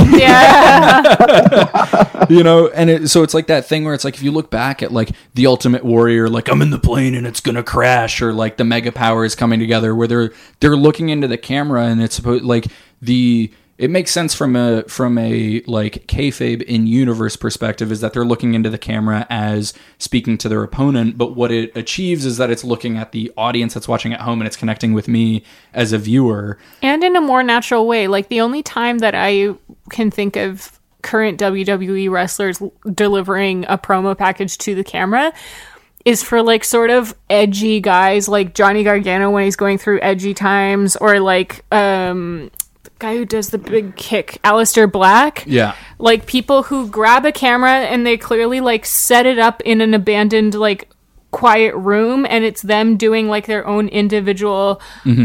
Yeah. you know, and it, so it's like that thing where it's like, if you look back at like the Ultimate Warrior, like I'm in the plane and it's going to crash, or like the Mega Power is coming together, where they're, they're looking into the camera, and it's supposed like the, it makes sense from a, from a like kayfabe in universe perspective, is that they're looking into the camera as speaking to their opponent. But what it achieves is that it's looking at the audience that's watching at home, and it's connecting with me as a viewer. And in a more natural way. Like the only time that I can think of current W W E wrestlers delivering a promo package to the camera is for like sort of edgy guys like Johnny Gargano when he's going through edgy times, or like um the guy who does the big kick, Aleister Black. Yeah. Like people who grab a camera and they clearly like set it up in an abandoned like quiet room, and it's them doing like their own individual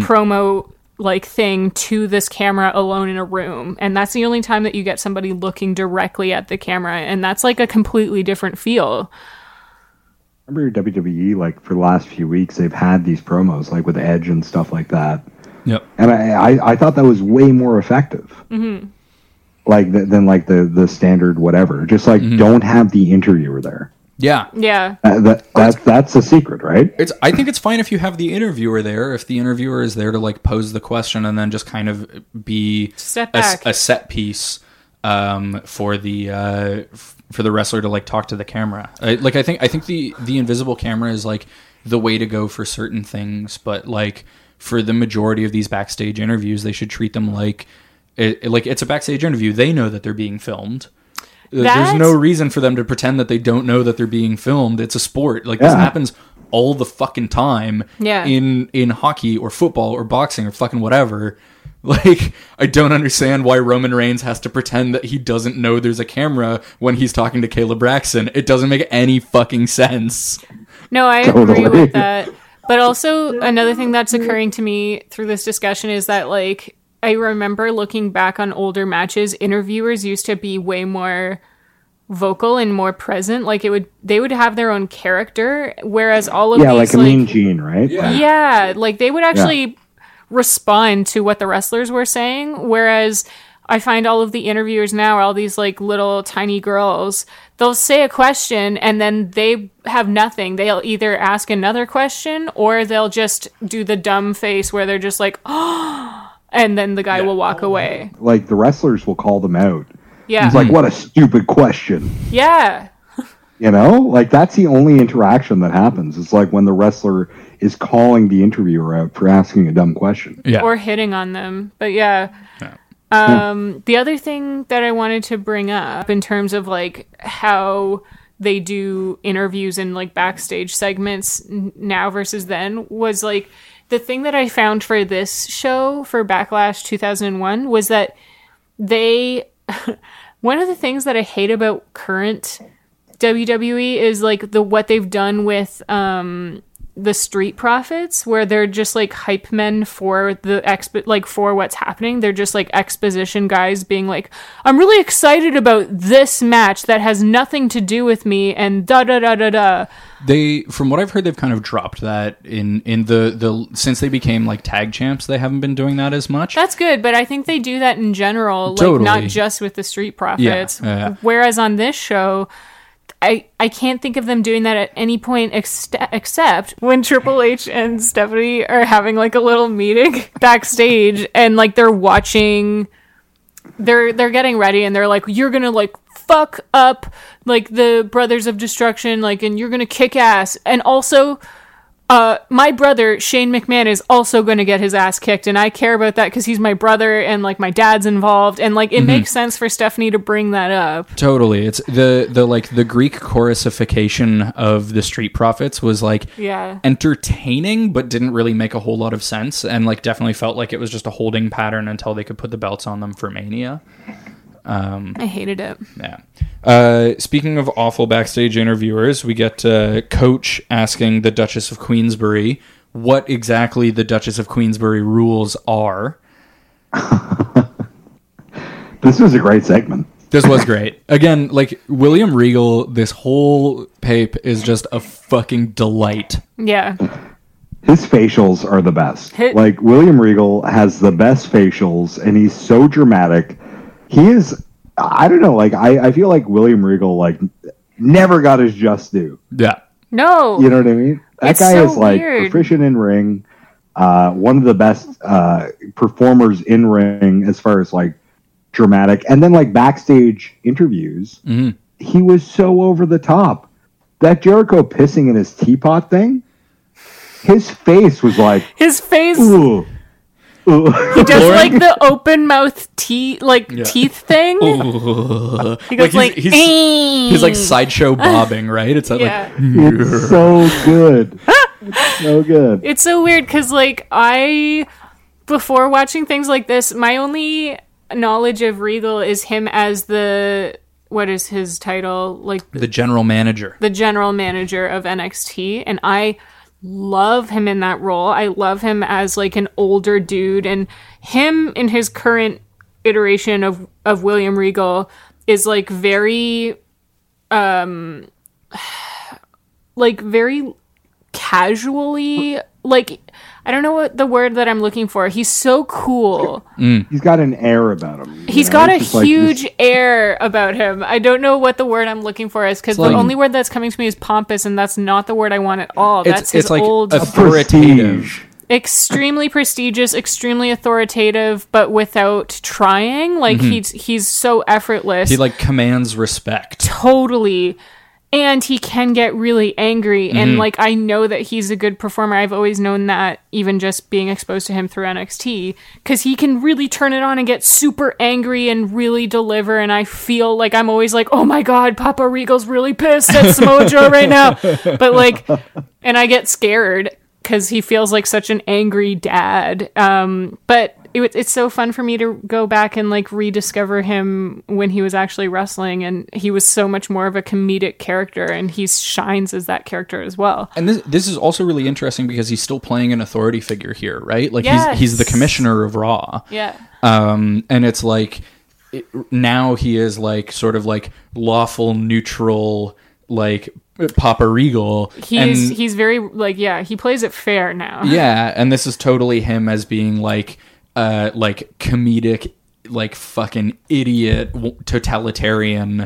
promo like thing to this camera alone in a room. And that's the only time that you get somebody looking directly at the camera, and that's like a completely different feel. Remember W W E, like for the last few weeks, they've had these promos like with Edge and stuff like that. Yep. And I, I, I thought that was way more effective. Mm-hmm. Like the, than like the, the standard whatever. Just like don't have the interviewer there. Yeah. Yeah. Uh, that, that that's the secret, right? It's. I think it's fine if you have the interviewer there. If the interviewer is there to like pose the question and then just kind of be Step a, back. a set piece um, for the uh, f- for the wrestler to like talk to the camera. I, like I think I think the the invisible camera is like the way to go for certain things, but like for the majority of these backstage interviews, they should treat them like it, like it's a backstage interview. They know that they're being filmed. There's That's- no reason for them to pretend that they don't know that they're being filmed. It's a sport. Like this Yeah. happens all the fucking time Yeah. in in hockey or football or boxing or fucking whatever. Like, I don't understand why Roman Reigns has to pretend that he doesn't know there's a camera when he's talking to Kayla Braxton. It doesn't make any fucking sense. No, I Totally. agree with that. But also, another thing that's occurring to me through this discussion is that, like, I remember looking back on older matches, interviewers used to be way more vocal and more present. Like, it would, they would have their own character, whereas all of Yeah, these, like a Mean Gene, right? Yeah. yeah, like they would actually respond to what the wrestlers were saying, whereas I find all of the interviewers now are all these like little tiny girls. They'll say a question and then they have nothing. They'll either ask another question or they'll just do the dumb face where they're just like, oh, and then the guy will walk away. Like the wrestlers will call them out. Yeah. It's like, what a stupid question. Yeah. You know, like that's the only interaction that happens. It's like when the wrestler is calling the interviewer out for asking a dumb question. Yeah. Or hitting on them. But yeah. Um, the other thing that I wanted to bring up in terms of like how they do interviews and like backstage segments n- now versus then was like the thing that I found for this show for Backlash two thousand one was that they one of the things that I hate about current W W E is like the what they've done with um the Street Profits, where they're just like hype men for the expo- like for what's happening. They're just like exposition guys being like, I'm really excited about this match that has nothing to do with me and da da da da da. They, from what I've heard, they've kind of dropped that in in the the since they became like tag champs. They haven't been doing that as much. That's good, but I think they do that in general, like Totally. not just with the Street Profits. Yeah, yeah. Whereas on this show, I, I can't think of them doing that at any point ex- except when Triple H and Stephanie are having like a little meeting backstage and like they're watching, they're they're getting ready and they're like, you're gonna like fuck up like the Brothers of Destruction, like, and you're gonna kick ass. And also, uh, my brother, Shane McMahon, is also going to get his ass kicked. And I care about that because he's my brother and like my dad's involved. And like, it mm-hmm. makes sense for Stephanie to bring that up. Totally. It's the, the like the Greek chorisification of the Street Profits was like yeah. entertaining, but didn't really make a whole lot of sense. And like definitely felt like it was just a holding pattern until they could put the belts on them for Mania. Um, I hated it. Yeah. Uh, speaking of awful backstage interviewers, we get uh, Coach asking the Duchess of Queensberry what exactly the Duchess of Queensberry rules are. This was a great segment. This was great. Again, like, William Regal, this whole pape is just a fucking delight. Yeah. His facials are the best. Hit- like, William Regal has the best facials, and he's so dramatic. He is, I don't know, like, I, I feel like William Regal, like, never got his just due. Yeah. No. You know what I mean? That It's guy so is, like, weird. proficient in ring, uh, one of the best uh, performers in ring as far as, like, dramatic. And then, like, backstage interviews, Mm-hmm. he was so over the top. That Jericho pissing in his teapot thing, his face was like, His face... ooh. Ooh. He does Lauren? like the open mouth teeth, like Yeah. teeth thing. He goes like, he's, he's, "Eh." he's like sideshow bobbing, right? It's that Yeah. like It's so good. It's so good. It's so weird because, like, I, before watching things like this, my only knowledge of Regal is him as the, what is his title? Like, the general manager. the general manager of N X T. And I love him in that role. I love him as, like, an older dude. And him in his current iteration of, of William Regal is, like, very, um, like, very casually, like, I don't know what the word that I'm looking for. He's so cool. He's got an air about him. you He's know? got a It's just like huge this- air about him. I don't know what the word I'm looking for is because the like- only word that's coming to me is pompous, and that's not the word I want at all. That's It's his it's like old, authoritative. prestige. extremely prestigious, extremely authoritative, but without trying. Like he's he's so effortless. He like commands respect. Totally. And he can get really angry. Mm-hmm. And, like, I know that he's a good performer. I've always known that, even just being exposed to him through N X T. Because he can really turn it on and get super angry and really deliver. And I feel like I'm always like, oh my God, Papa Regal's really pissed at Samoa Joe right now. But, like, and I get scared because he feels like such an angry dad. Um, but it, it's so fun for me to go back and, like, rediscover him when he was actually wrestling, and he was so much more of a comedic character, and he shines as that character as well. And this this is also really interesting because he's still playing an authority figure here, right? Like Yes. he's he's the commissioner of Raw. Yeah. Um, and it's like it, now he is like sort of like lawful, neutral, like Papa Regal. He's and, he's very, like, yeah, he plays it fair now. yeah, and this is totally him as being like uh like comedic, like fucking idiot, w- totalitarian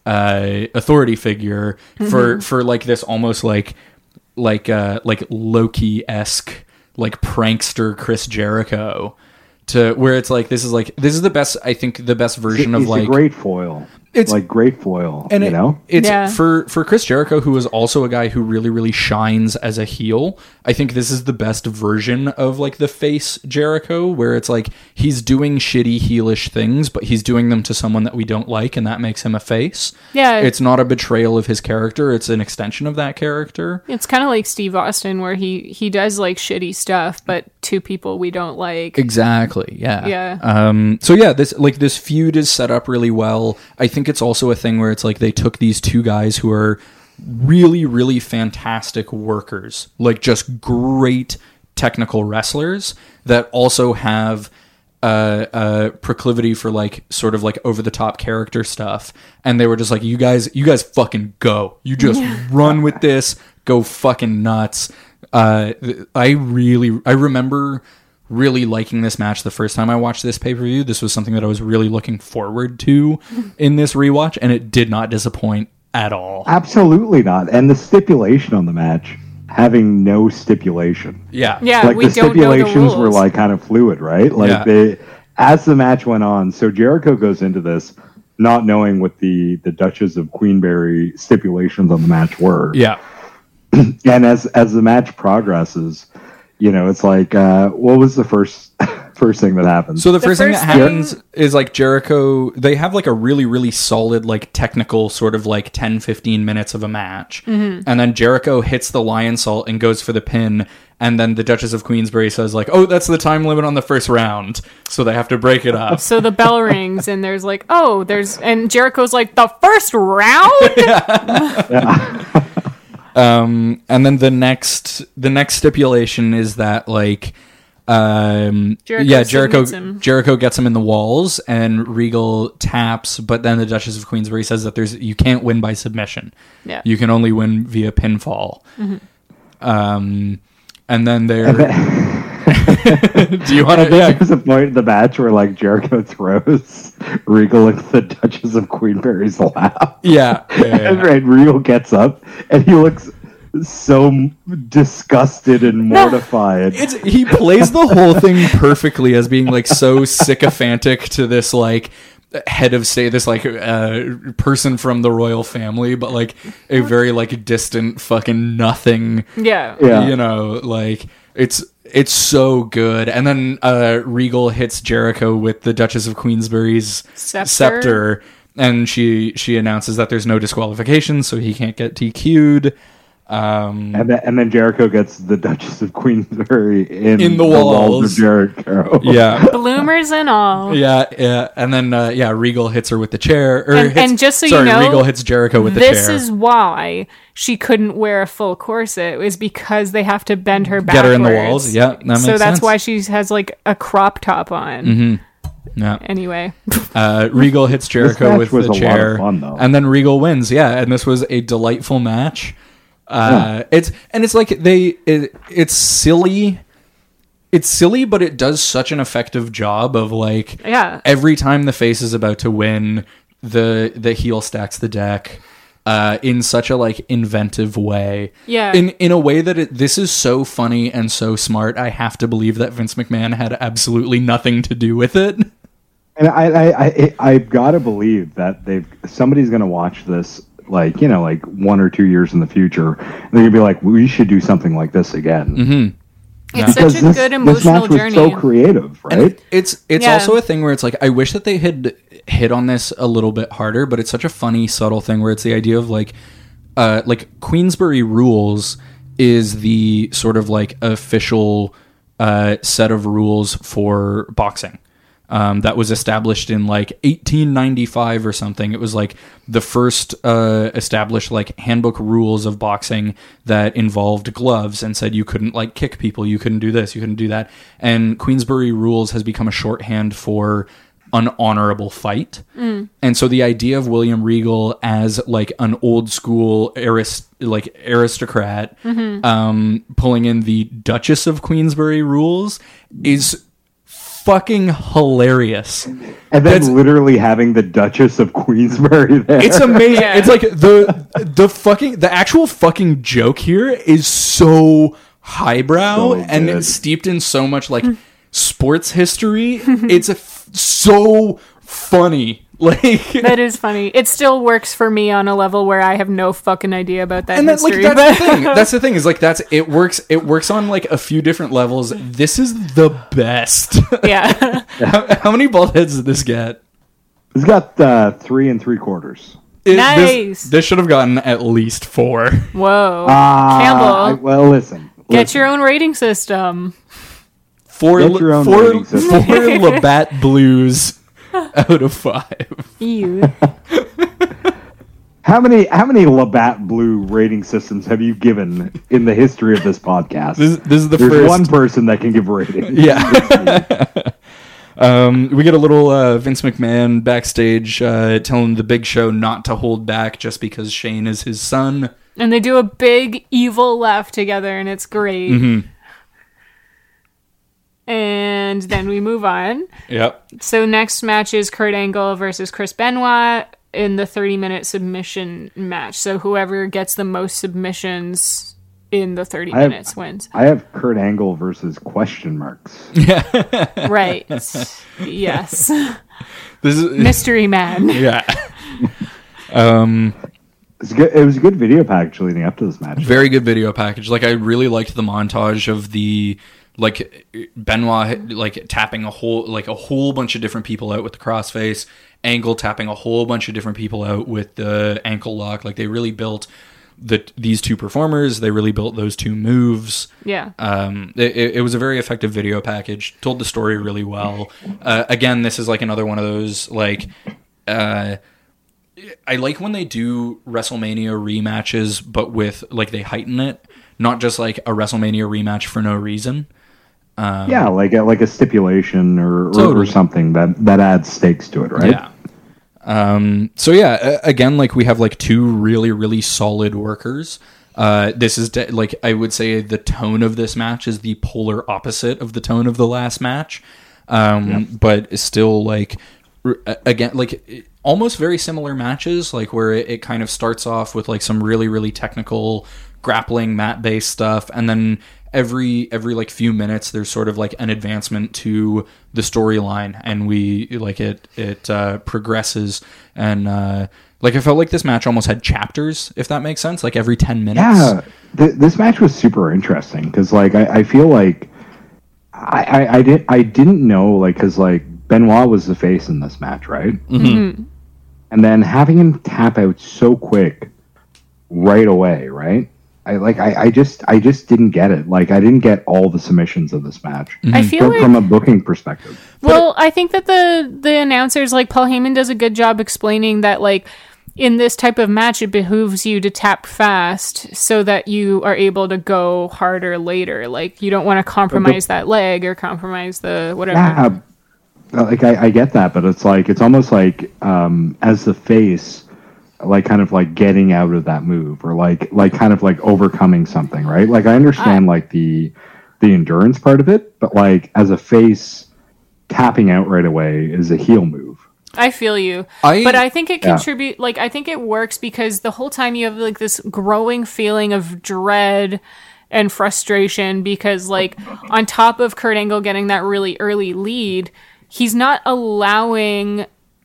uh authority figure for for like this almost like like uh like Loki-esque like prankster Chris Jericho, to where it's like this is like this is the best, I think the best version He's of like a great foil. It's- It's like great foil, and you it- know? it's Yeah. for for Chris Jericho, who is also a guy who really really shines as a heel. I think this is the best version of like the face Jericho, where it's like he's doing shitty heelish things, but he's doing them to someone that we don't like, and that makes him a face. Yeah. It's not a betrayal of his character, it's an extension of that character. It's kind of like Steve Austin, where he, he does, like, shitty stuff, but to people we don't like. Exactly. Yeah. Yeah. Um, so yeah, this like this feud is set up really well. I think it's also a thing where it's like they took these two guys who are really, really fantastic workers, like just great technical wrestlers that also have a, a proclivity for like sort of like over the top character stuff. And they were just like, you guys, you guys fucking go. You just run with this. Go fucking nuts. Uh, I really, I remember really liking this match the first time I watched this pay-per-view. This was something that I was really looking forward to in this rewatch, and it did not disappoint at all. Absolutely not. And the stipulation on the match, having no stipulation. Yeah. Yeah, like we the don't know the stipulations rules. were like kind of fluid, right? Like Yeah. they, as the match went on, so Jericho goes into this not knowing what the the Duchess of Queenberry stipulations on the match were. Yeah. and as as the match progresses, you know, it's like, uh, what was the first first thing that happens? So the first, thing first that happens is like Jericho, they have like a really, really solid, like technical sort of like ten, fifteen minutes of a match. Mm-hmm. And then Jericho hits the lion salt and goes for the pin. And then the Duchess of Queensberry says like, oh, that's the time limit on the first round. So they have to break it up. So the bell rings and there's like, oh, there's, and Jericho's like, the first round? Um, and then the next, the next stipulation is that like, um, Jericho yeah, Jericho, submits him. Jericho gets him in the walls and Regal taps, but then the Duchess of Queensberry says that there's, you can't win by submission. Yeah. You can only win via pinfall. Mm-hmm. Um, and then there, do you want to, yeah. There's a point in the match where like Jericho throws Regal into the Duchess of Queensberry's lap. Yeah. yeah, yeah, And, yeah. and Regal gets up and he looks so disgusted and mortified. It's, he plays the whole thing perfectly as being like so sycophantic to this like head of state, this like uh, person from the royal family, but like a very like distant fucking nothing. Yeah. Yeah. You know, like it's it's so good. And then uh, Regal hits Jericho with the Duchess of Queensberry's Scepter. scepter, and she she announces that there's no disqualification, so he can't get T Q'd. Um, And then, and then Jericho gets the Duchess of Queensberry in, In the walls. of Jericho. yeah. Bloomers and all. Yeah, yeah, and then uh, yeah, Regal hits her with the chair. Or And- hits, and just so you sorry, know, Regal hits Jericho with the This chair. is why she couldn't wear a full corset, is because they have to bend her backwards. Get her in the walls. Yeah, that makes So that's sense. why she has like a crop top on. Mm-hmm. Yeah. Anyway. Uh, Regal hits Jericho match with was the a lot of chair, fun, though. and then Regal wins. Yeah, and this was a delightful match. Uh, It's and it's like they it, it's silly. It's silly, but it does such an effective job of like Yeah. every time the face is about to win, the the heel stacks the deck. Uh, in such a like inventive way, Yeah. In in a way that it, this is so funny and so smart. I have to believe that Vince McMahon had absolutely nothing to do with it. And I, I, I, I've got to believe that they've somebody's going to watch this, like you know, like one or two years in the future, and they're gonna be like, we should do something like this again. Mm-hmm. It's Because such a this, good this emotional match was journey. so creative, right? And it's it's Yeah. also a thing where it's like I wish that they had hit on this a little bit harder, but it's such a funny, subtle thing where it's the idea of like, uh, like Queensberry Rules is the sort of like official uh, set of rules for boxing. Um, that was established in like eighteen ninety-five or something. It was like the first uh, established like handbook rules of boxing that involved gloves and said you couldn't like kick people, you couldn't do this, you couldn't do that. And Queensberry Rules has become a shorthand for an honorable fight. Mm. And so the idea of William Regal as like an old school arist- like aristocrat Mm-hmm. um, pulling in the Duchess of Queensberry Rules is fucking hilarious. And then That's- literally having the Duchess of Queensberry there. It's amazing. Yeah. It's like the the fucking the actual fucking joke here is so highbrow So and good. it's steeped in so much like sports history. It's a f- so funny. Like That is funny. It still works for me on a level where I have no fucking idea about that and that's like history. that's the thing. That's the thing is like that's it works. It works on like a few different levels. This is the best. yeah. how, how many bald heads did this get? It's got uh, three and three quarters. It- Nice. This, this should have gotten at least four. Whoa. Ah, Campbell, I- well, listen. get listen. your own rating system. Four, Get your own four, rating system. four Labatt Blues out of five. Ew. How many how many Labatt Blue rating systems have you given in the history of this podcast? This, this is the There's first one person that can give ratings. Yeah. um, we get a little uh, Vince McMahon backstage uh, telling the Big Show not to hold back just because Shane is his son. And they do a big evil laugh together, and it's great. Mm-hmm. And then we move on. Yep. So next match is Kurt Angle versus Chris Benoit in the thirty-minute submission match. So whoever gets the most submissions in the thirty I have- minutes wins. I have Kurt Angle versus question marks. Right. Yes. This is Mystery Man. yeah. um, It's good. It was a good video package leading up to this match. Very good video package. Like I really liked the montage of the like Benoit like tapping a whole like a whole bunch of different people out with the crossface, Angle tapping a whole bunch of different people out with the ankle lock. Like they really built the these two performers. They really built those two moves. Yeah. Um, it, it was a very effective video package. Told the story really well. Uh, again, this is like another one of those like. Uh, I like when they do WrestleMania rematches, but with like they heighten it, not just like a WrestleMania rematch for no reason. Um, yeah, like a, like a stipulation or, or, totally. or something that, that adds stakes to it, right? Yeah. Um, so yeah, again, like we have like two really, really solid workers. Uh, this is de- like, I would say the tone of this match is the polar opposite of the tone of the last match. Um, yep. But it's still like, r- again, like almost very similar matches, like where it, it kind of starts off with like some really, really technical grappling mat based stuff. And then every, every like few minutes, there's sort of like an advancement to the storyline, and we like it, it, uh, progresses. And, uh, like, I felt like this match almost had chapters, if that makes sense, like every ten minutes. Yeah, th- this match was super interesting because, like, I, I feel like I, I, I, did, I didn't know, like, because, like, Benoit was the face in this match, right? Mm-hmm. And then having him tap out so quick right away, right? I like I, I just I just didn't get it. Like I didn't get all the submissions of this match. I feel from, like, from a booking perspective. Well, I think that the the announcers, like Paul Heyman, does a good job explaining that, like, in this type of match, it behooves you to tap fast so that you are able to go harder later. Like, you don't want to compromise that leg or compromise the whatever. Yeah, like I, I get that, but it's like it's almost like um, as the face, like kind of like getting out of that move, or like like kind of like overcoming something, right? Like I understand I, like the the endurance part of it, but like as a face, tapping out right away is a heel move. I feel you. I, but I think it yeah. contribute like I think it works because the whole time you have like this growing feeling of dread and frustration because, like, on top of Kurt Angle getting that really early lead, he's not allowing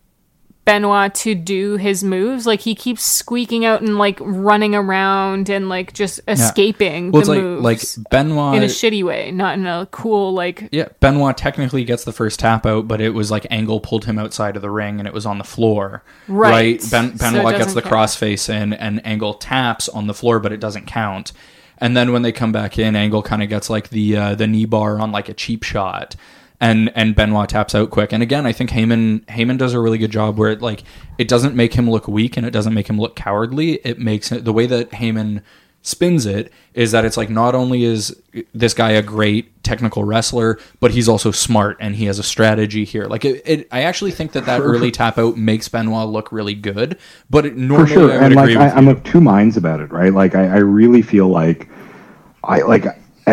Benoit to do his moves. Like, he keeps squeaking out and like running around and like just escaping yeah. well, the it's moves. like, like Benoit in a shitty way, not in a cool like. Yeah, Benoit technically gets the first tap out, but it was like Angle pulled him outside of the ring and it was on the floor. Right. right? Ben, Benoit so gets the count. crossface in and Angle taps on the floor, but it doesn't count. And then when they come back in, Angle kind of gets like the uh, the knee bar on like a cheap shot. And and Benoit taps out quick. And again, I think Heyman Heyman does a really good job where it like it doesn't make him look weak and it doesn't make him look cowardly. It makes it the way that Heyman spins it is that it's like not only is this guy a great technical wrestler, but he's also smart and he has a strategy here. Like it, it I actually think that that early tap out makes Benoit look really good. But it, normally for sure, I would and like agree I, with I'm you. of two minds about it, right? Like I, I really feel like I like.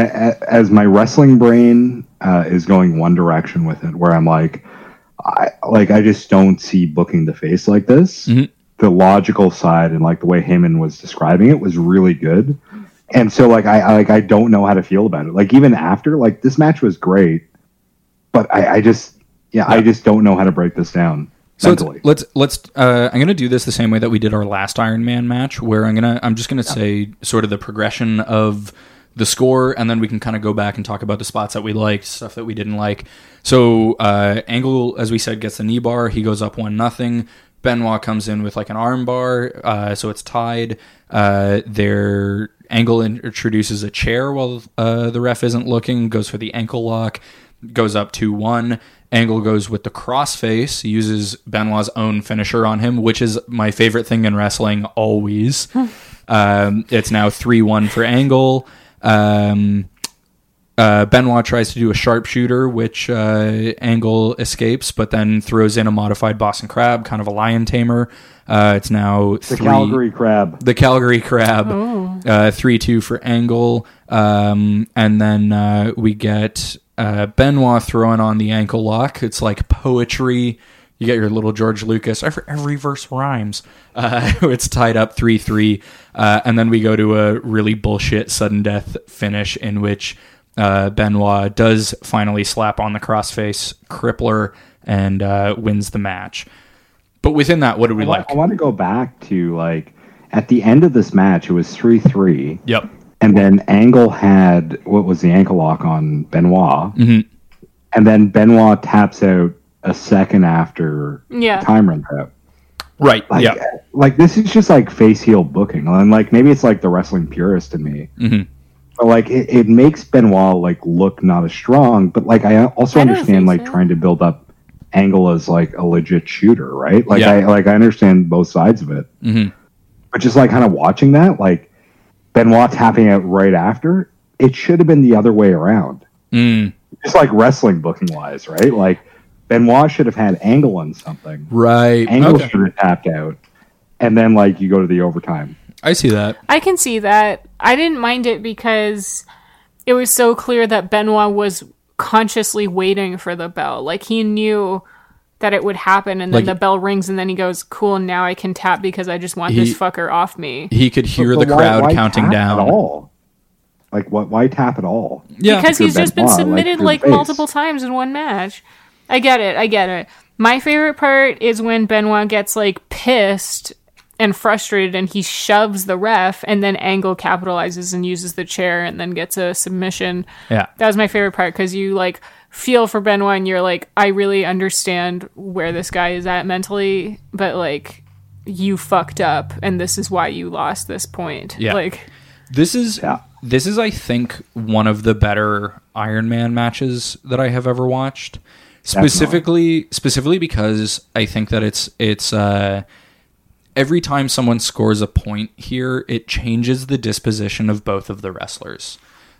As my wrestling brain uh, is going one direction with it, where I'm like, I like I just don't see booking the face like this. Mm-hmm. The logical side and like the way Heyman was describing it was really good, and so like I, I like I don't know how to feel about it. Like even after like this match was great, but I, I just yeah, yeah I just don't know how to break this down. So let's let's, let's uh, I'm gonna do this the same way that we did our last Iron Man match, where I'm gonna I'm just gonna yeah. say sort of the progression of the score, and then we can kind of go back and talk about the spots that we liked, stuff that we didn't like. So uh, Angle, as we said, gets the knee bar. He goes up one nothing. Benoit comes in with like an arm bar, uh, so it's tied. Uh, their Angle introduces a chair while uh, the ref isn't looking. Goes for the ankle lock. Goes up two one. Angle goes with the crossface. Uses Benoit's own finisher on him, which is my favorite thing in wrestling always. um, it's now three one for Angle. Um, uh, Benoit tries to do a sharpshooter, which uh, Angle escapes, but then throws in a modified Boston Crab, kind of a lion tamer. Uh, it's now the three, Calgary Crab. The Calgary Crab. Oh. Uh, three two for Angle. Um, and then uh, we get uh, Benoit throwing on the ankle lock. It's like poetry. You get your little George Lucas. Every, every verse rhymes. Uh, it's tied up three three. Uh, and then we go to a really bullshit sudden death finish in which uh, Benoit does finally slap on the crossface crippler and uh, wins the match. But within that, what do we I like? Want, I want to go back to, like, at the end of this match, it was three three. Yep. And then Angle had, what was the ankle lock on Benoit. Mm-hmm. And then Benoit taps out a second after Yeah. time runs out. Right. Like, yeah. like this is just like face heel booking. And like maybe it's like the wrestling purist in me. Mm-hmm. But like it, it makes Benoit like look not as strong. But like I also I don't understand think like so. trying to build up Angle as like a legit shooter, right? Like Yeah. I like I understand both sides of it. Mm-hmm. But just like kind of watching that, like Benoit tapping out right after, it should have been the other way around. Mm. Just like wrestling booking wise, right? Like Benoit should have had Angle on something. Right. Angle Okay. should have tapped out. And then like you go to the overtime. I see that. I can see that. I didn't mind it because it was so clear that Benoit was consciously waiting for the bell. Like he knew that it would happen, and then Like- the bell rings, and then he goes, "Cool, now I can tap because I just want He- this fucker off me." He could hear But the why- crowd why counting tap down. At all? Like what? Why tap at all? Yeah. Because Through he's just been Benoit, like, submitted through like the face. multiple times in one match. I get it. I get it. My favorite part is when Benoit gets like pissed and frustrated and he shoves the ref, and then Angle capitalizes and uses the chair and then gets a submission. Yeah. That was my favorite part because you like feel for Benoit and you're like, I really understand where this guy is at mentally, but like you fucked up and this is why you lost this point. Yeah. Like This is Yeah. this is I think one of the better Iron Man matches that I have ever watched. Specifically specifically because I think that it's it's uh every time someone scores a point here, it changes the disposition of both of the wrestlers.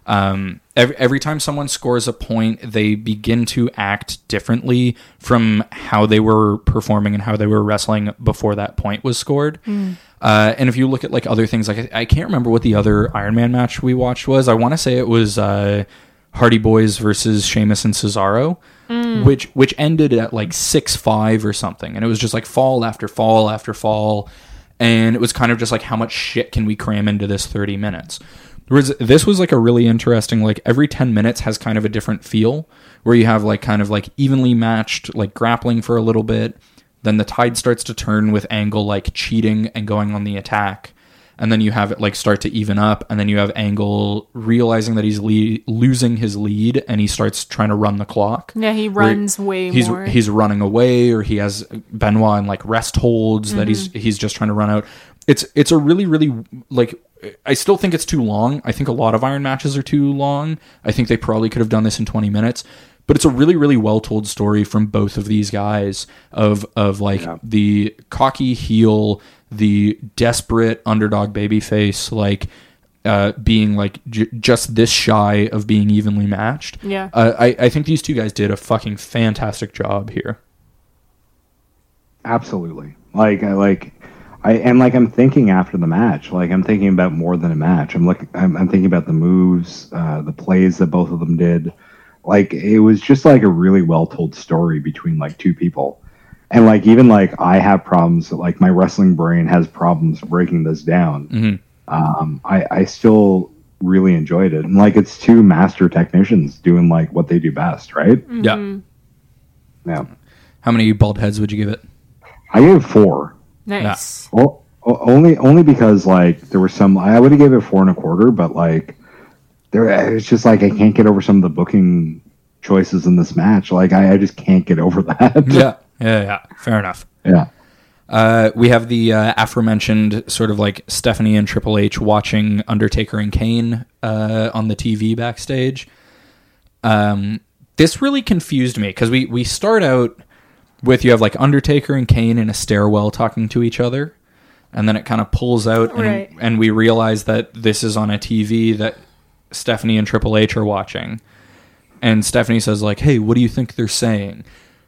Um, every, every time someone scores a point, they begin to act differently from how they were performing and how they were wrestling before that point was scored. Uh, and if you look at like other things, like I, I can't remember what the other Iron Man match we watched was. I want to say it was uh, Hardy Boys versus Sheamus and Cesaro, which which ended at like six five or something, and it was just like fall after fall after fall, and it was kind of just like how much shit can we cram into this thirty minutes. Whereas this was like a really interesting, like every ten minutes has kind of a different feel, where you have like kind of like evenly matched, like grappling for a little bit, then the tide starts to turn with Angle like cheating and going on the attack, and then you have it like start to even up, and then you have Angle realizing that he's le- losing his lead, and he starts trying to run the clock. yeah, he Where runs way he's, more. He's running away, or he has Benoit in like rest holds that he's he's just trying to run out. It's it's a really really like I still think it's too long. I think a lot of Iron matches are too long. I think they probably could have done this in twenty minutes. But it's a really, really well told story from both of these guys of of like Yeah. the cocky heel, the desperate underdog babyface, like uh, being like j- just this shy of being evenly matched. Yeah. uh, I I think these two guys did a fucking fantastic job here. Absolutely. Like I like I and like I'm thinking after the match, like I'm thinking about more than a match. I'm looking I'm, I'm thinking about the moves, uh, the plays that both of them did. Like it was just like a really well told story between like two people. And like even like I have problems, like my wrestling brain has problems breaking this down. Mm-hmm. Um, I, I still really enjoyed it. And like it's two master technicians doing like what they do best, right? Yeah. Yeah. How many bald heads would you give it? I gave four. nice. Well, o- only only because like there were some I would have gave it four and a quarter, but like there it's just like I can't get over some of the booking choices in this match. Like I, I just can't get over that. Yeah. Yeah. Yeah. Fair enough. Yeah. Uh, we have the uh, aforementioned sort of like Stephanie and Triple H watching Undertaker and Kane uh, on the T V backstage. Um, this really confused me because we, we start out with you have like Undertaker and Kane in a stairwell talking to each other, and then it kind of pulls out and, Right. and we realize that this is on a T V that Stephanie and Triple H are watching. And Stephanie says like, hey, what do you think they're saying?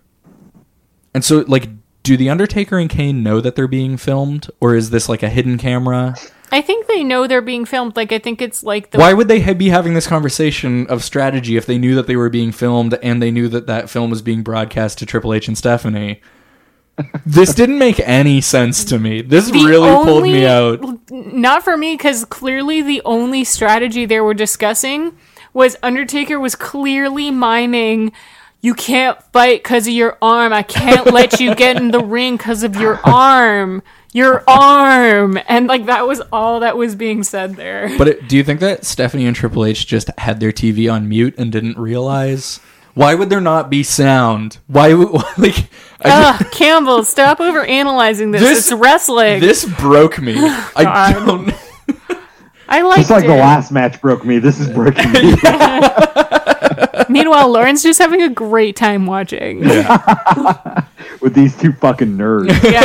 And so like, do the Undertaker and Kane know that they're being filmed, or is this like a hidden camera? I think they know they're being filmed. Like I think it's like the Why would they ha- be having this conversation of strategy if they knew that they were being filmed and they knew that that film was being broadcast to Triple H and Stephanie? This didn't make any sense to me. This The really pulled only- me out. Not for me, because clearly the only strategy they were discussing was Undertaker was clearly miming you can't fight because of your arm. I can't let you get in the ring because of your arm. Your arm. And, like, that was all that was being said there. But it, do you think that Stephanie and Triple H just had their T V on mute and didn't realize? Why would there not be sound? Why would, like... I Ugh, just, Campbell, stop over analyzing this. This- It's wrestling. this broke me. I don't... I liked Just like it. the last match broke me, this is breaking me. Meanwhile, Lauren's just having a great time watching. Yeah. With these two fucking nerds.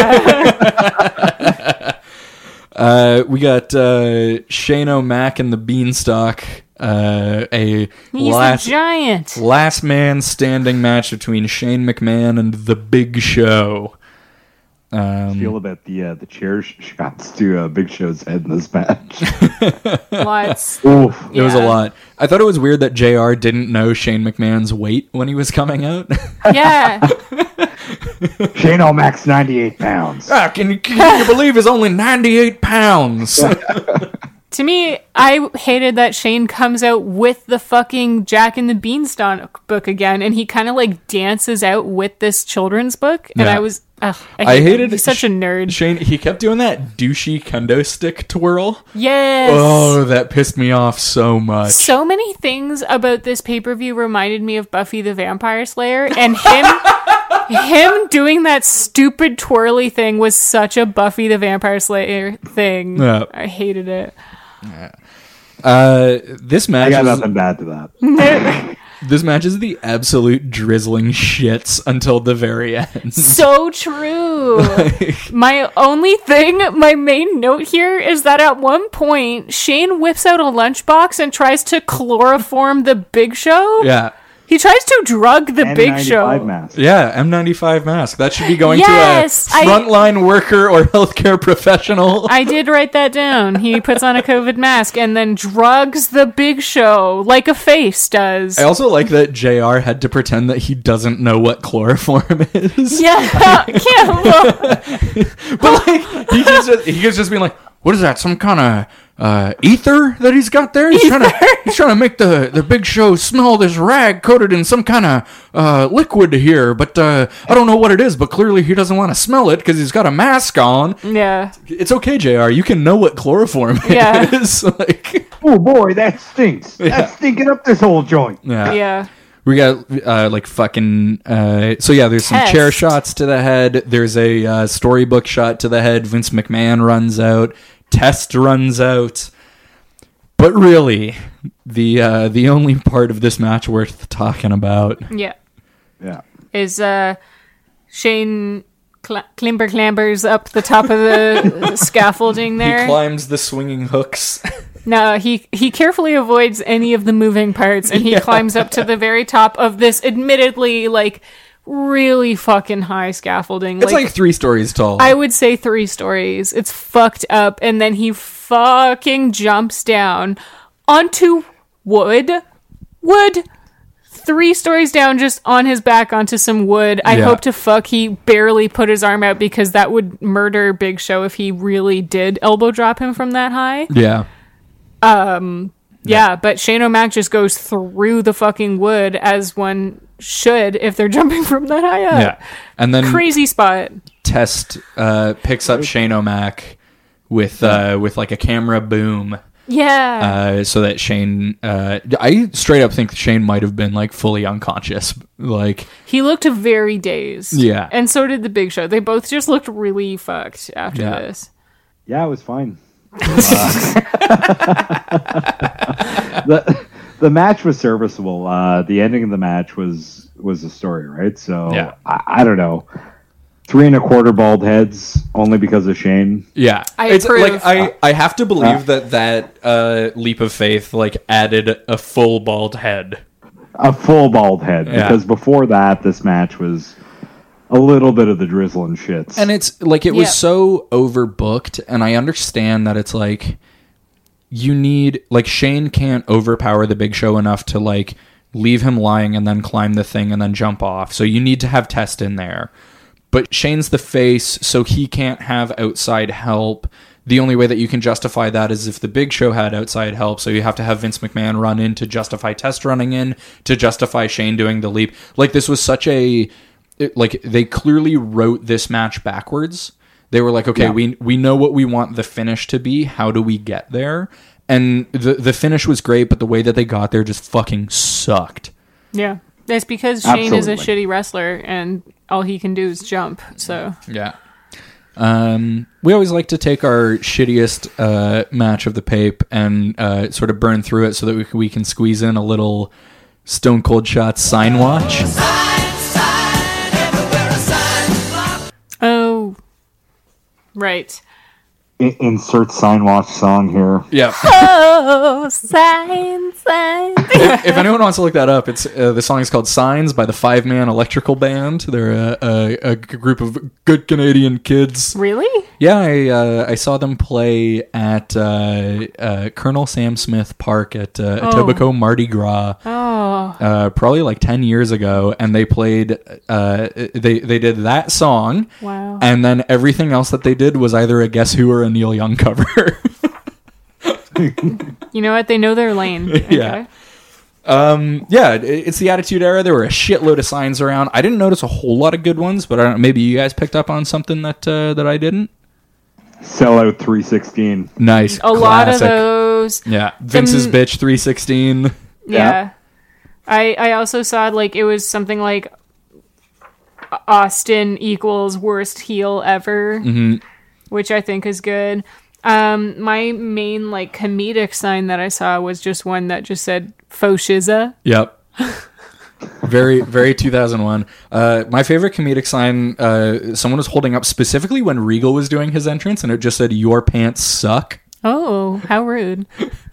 Uh, we got uh, Shane O'Mac and the Beanstalk. Uh, a He's last a giant. last man standing match between Shane McMahon and the Big Show. Um, Feel about the uh, the chair sh- shots to uh, Big Show's head in this match. Lots. Oof. It was a Yeah. lot. I thought it was weird that J R didn't know Shane McMahon's weight when he was coming out. Yeah. Shane O'Mac's ninety-eight pounds. ah, can, you, can you believe he's only ninety-eight pounds? To me, I hated that Shane comes out with the fucking Jack and the Beanstalk book again, and he kind of like dances out with this children's book, and Yeah. I was, ugh, I, I hate him. hated He's such a Sh- nerd. Shane, he kept doing that douchey kendo stick twirl. Yes. Oh, that pissed me off so much. So many things about this pay-per-view reminded me of Buffy the Vampire Slayer, and him him doing that stupid twirly thing was such a Buffy the Vampire Slayer thing. Yeah. I hated it. Uh, this I match got is, nothing bad to that. this match is the absolute drizzling shits until the very end. So true. My only thing, my main note here is that at one point, Shane whips out a lunchbox and tries to chloroform the Big Show. Yeah. He tries to drug the Big N ninety-five Show. mask. Yeah, M ninety-five mask. That should be going Yes, to I- a frontline worker or healthcare professional. I did write that down. He puts on a COVID mask and then drugs the Big Show like a face does. I also like that J R had to pretend that he doesn't know what chloroform is. Yeah, Campbell. But like he keeps just, he keeps just being like, what is that? Some kind of uh, ether that he's got there? He's trying to he's trying to make the, the Big Show smell this rag coated in some kind of uh, liquid here, but uh, I don't know what it is. But clearly he doesn't want to smell it because he's got a mask on. Yeah. It's okay, J R. You can know what chloroform Yeah. is. Like, Oh boy, that stinks. Yeah. That's stinking up this whole joint. yeah. Yeah. We got uh, like fucking. Uh, so yeah, there's some Test. chair shots to the head. There's a uh, storybook shot to the head. Vince McMahon runs out. Test runs out. But really, the uh, the only part of this match worth talking about. Yeah. Yeah. Is uh, Shane cl- climber clambers up the top of the scaffolding He there. climbs the swinging hooks. No, he he carefully avoids any of the moving parts, and he Yeah. climbs up to the very top of this admittedly like really fucking high scaffolding. It's like three stories tall. I would say three stories. It's fucked up, and then he fucking jumps down onto wood, wood. Three stories down, just on his back onto some wood. I Yeah. hope to fuck he barely put his arm out because that would murder Big Show if he really did elbow drop him from that high. yeah. Yeah, but Shane O'Mac just goes through the fucking wood as one should if they're jumping from that high up. Yeah. And then Crazy spot. Test uh, picks up Shane O'Mac with uh, with like a camera boom. Yeah. Uh, so that Shane, uh, I straight up think Shane might have been like fully unconscious. Like, he looked very dazed. Yeah. And so did the Big Show. They both just looked really fucked after Yeah. this. Yeah, it was fine. Uh, the the match was serviceable. Uh, the ending of the match was was the story, right? So Yeah. I, I don't know. Three and a quarter bald heads only because of Shane. yeah, I it's approve. like I, I have to believe Uh, that that uh, leap of faith like added a full bald head. A full bald head. Yeah. Because before that, this match was a little bit of the drizzle and shits. And it's like it was Yeah. so overbooked, and I understand that it's like you need like Shane can't overpower the Big Show enough to like leave him lying and then climb the thing and then jump off. So you need to have Test in there. But Shane's the face, so he can't have outside help. the only way that you can justify that is if the Big Show had outside help. So you have to have Vince McMahon run in to justify Test running in, to justify Shane doing the leap. Like, this was such a... It, like, they clearly wrote this match backwards. They were like, okay, yeah. we we know what we want the finish to be. How do we get there? And the the finish was great, but the way that they got there just fucking sucked. Yeah. That's because Shane Absolutely. is a shitty wrestler, and all he can do is jump, so... Yeah. Um, we always like to take our shittiest uh, match of the Pape and uh, sort of burn through it so that we, we can squeeze in a little Stone Cold Shots sign watch. Oh, right. I- insert sign watch song here. Yeah. Oh, sign, sign. if, if anyone wants to look that up, it's uh, the song is called Signs by the Five Man Electrical Band. They're a, a, a group of good Canadian kids. Really? Yeah, I uh, I saw them play at uh, uh, Colonel Sam Smith Park at uh, Oh. Etobicoke Mardi Gras. Oh. Uh, probably like ten years ago, and they played. Uh, they they did that song. Wow. And then everything else that they did was either a Guess Who or a Neil Young cover. You know what? They know their lane. Okay. Yeah. Um, yeah, it- it's the Attitude Era. There were a shitload of signs around. I didn't notice a whole lot of good ones, but I don't, maybe you guys picked up on something that uh, that I didn't. Sellout three sixteen. Nice, A lot of classic. those. Yeah, Vince's Some- bitch three sixteen. Yeah. Yeah. I I also saw like it was something like Austin equals worst heel ever, Mhm. which I think is good. Um, my main like comedic sign that I saw was just one that just said faux shiza. Yep. very, very two thousand one. Uh, my favorite comedic sign, uh, someone was holding up specifically when Regal was doing his entrance, and it just said, "Your pants suck." Oh, how rude.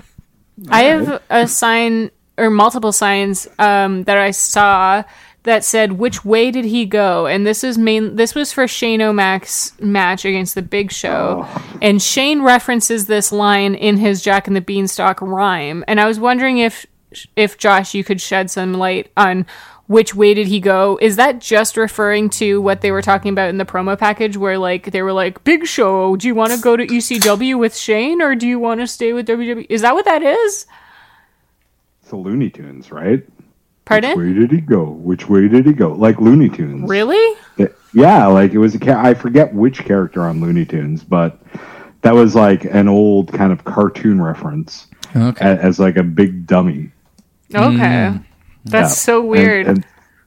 I have a sign or multiple signs um, that I saw that said, "Which way did he go?" And this is main. This was for Shane O'Mac's match against the Big Show, and Shane references this line in his Jack and the Beanstalk rhyme. And I was wondering if, if Josh, you could shed some light on which way did he go? Is that just referring to what they were talking about in the promo package, where like they were like, "Big Show, do you want to go to E C W with Shane, or do you want to stay with W W E?" Is that what that is? It's the Looney Tunes, right? Pardon? Which way did he go? Which way did he go? Like Looney Tunes. Really? It- yeah, like it was a cha- I forget which character on Looney Tunes, but that was like an old kind of cartoon reference Okay. a- as like a big dummy. Okay. That's Yeah. so weird. And, and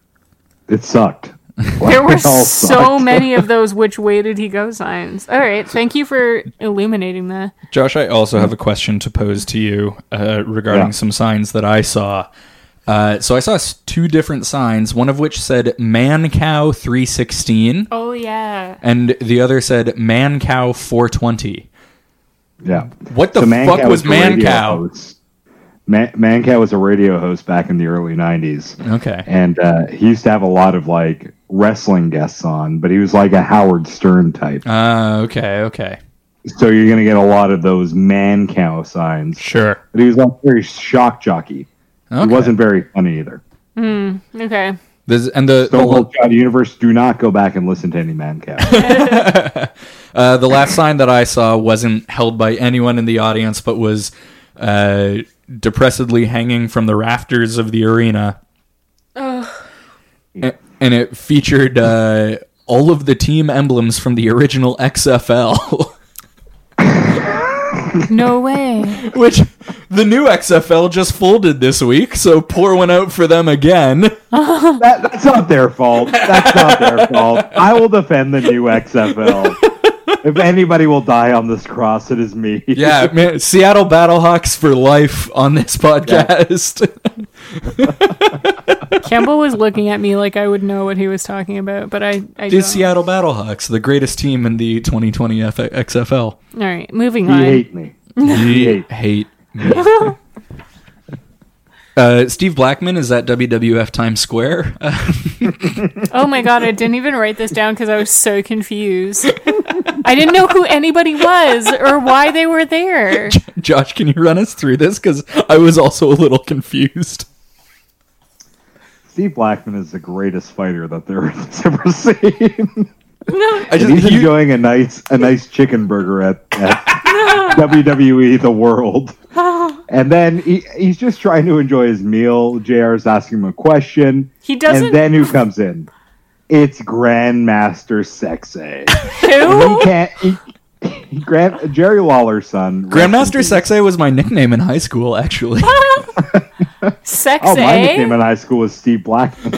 it sucked. There were It all so sucked. many of those "which way did he go" signs. All right, thank you for illuminating that. Josh, I also have a question to pose to you uh, regarding Yeah. some signs that I saw. Uh, so I saw s- two different signs, one of which said "Man Cow three sixteen," Oh yeah. and the other said "Man Cow four twenty." Yeah. What the So fuck Mancow was a Man radio Cow? host. Man- Mancow was a radio host back in the early nineties. Okay. And uh, he used to have a lot of like wrestling guests on, but he was like a Howard Stern type. Uh, okay, okay. So you're going to get a lot of those man cow signs. Sure. But he was like very shock jockey. Okay. He wasn't very funny either. Okay. This, and the, Stone the, Cold Shot Universe, do not go back and listen to any man cow. uh, the last sign that I saw wasn't held by anyone in the audience, but was uh, depressedly hanging from the rafters of the arena. A- And it featured uh, all of the team emblems from the original X F L. No way. Which the new X F L just folded this week, so pour one out for them again. that, that's not their fault. That's not their fault. I will defend the new X F L. If anybody will die on this cross, it is me. Yeah, man, Seattle Battlehawks for life on this podcast. Campbell was looking at me like I would know what he was talking about, but I, I The don't. Seattle Battlehawks, the greatest team in the twenty twenty F- X F L. All right, moving You on. hate me. You hate me. Uh, Steve Blackman is at W W F Times Square. Uh, Oh my god, I didn't even write this down because I was so confused. I didn't know who anybody was or why they were there. Josh, can you run us through this? Because I was also a little confused. Steve Blackman is the greatest fighter that there has ever seen. I And just he's you- enjoying a nice a nice chicken burger at, at W W E The World. And then he, he's just trying to enjoy his meal. J R is asking him a question. He doesn't. And then who comes in? It's Grandmaster Sexay. Who? He can't. He, he, Grand, Jerry Lawler's son. Grandmaster Sexay was my nickname in high school, actually. Sex Oh, my A? nickname in high school was Steve Blackman.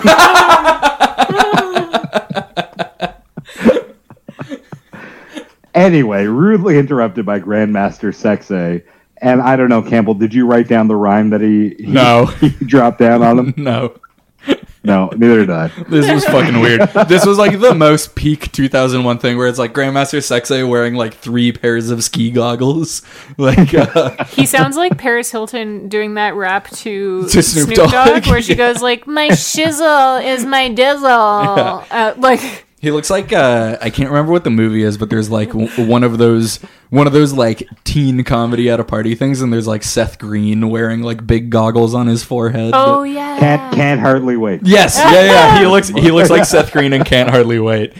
Anyway, rudely interrupted by Grandmaster Sexay. And I don't know, Campbell, did you write down the rhyme that he, he, No. he dropped down on him? No. No, neither did I. This was fucking weird. This was like the most peak two thousand one thing where it's like Grandmaster Sexay wearing like three pairs of ski goggles. Like, uh, He sounds like Paris Hilton doing that rap to, To Snoop Snoop, Dogg, Dogg, where she yeah. goes like, "My shizzle is my dizzle." Uh, like, he looks like uh, I can't remember what the movie is, but there's like w- one of those one of those like teen comedy at a party things, and there's like Seth Green wearing like big goggles on his forehead. oh But- yeah, Can't can't hardly wait. Yes, yeah, yeah. He looks he looks like Seth Green and can't hardly wait.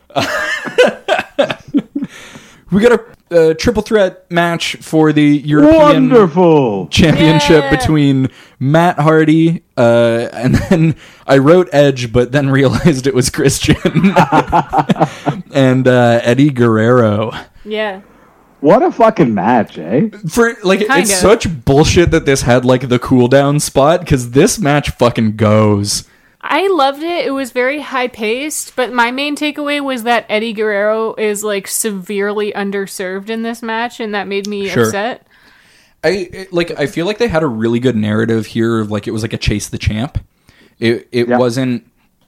We got a, uh triple threat match for the European Wonderful. Championship Yeah. between Matt Hardy uh, and then I wrote Edge, but then realized it was Christian and uh, Eddie Guerrero. yeah. What a fucking match, eh? For like, Kinda. it's such bullshit that this had like the cooldown spot because this match fucking goes. I loved it. It was very high paced, but my main takeaway was that Eddie Guerrero is like severely underserved in this match, and that made me Sure. upset. I it- like. I feel like they had a really good narrative here of like it was like a chase the champ. It it Yeah. wasn't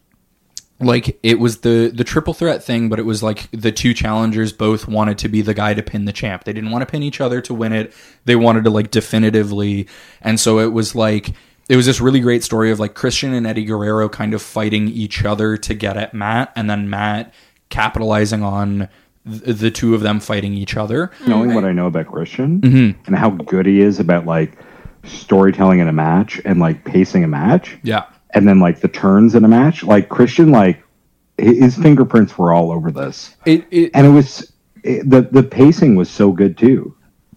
like it was the the triple threat thing, but it was like the two challengers both wanted to be the guy to pin the champ. They didn't want to pin each other to win it. They wanted to like definitively, and so it was like it was this really great story of like Christian and Eddie Guerrero kind of fighting each other to get at Matt, and then Matt capitalizing on th- the two of them fighting each other. Knowing what I know about Christian Mm-hmm. and how good he is about like storytelling in a match and like pacing a match. Yeah. And then like the turns in a match, like Christian, like hi- his fingerprints were all over this, It, it and it was it, the the pacing was so good too.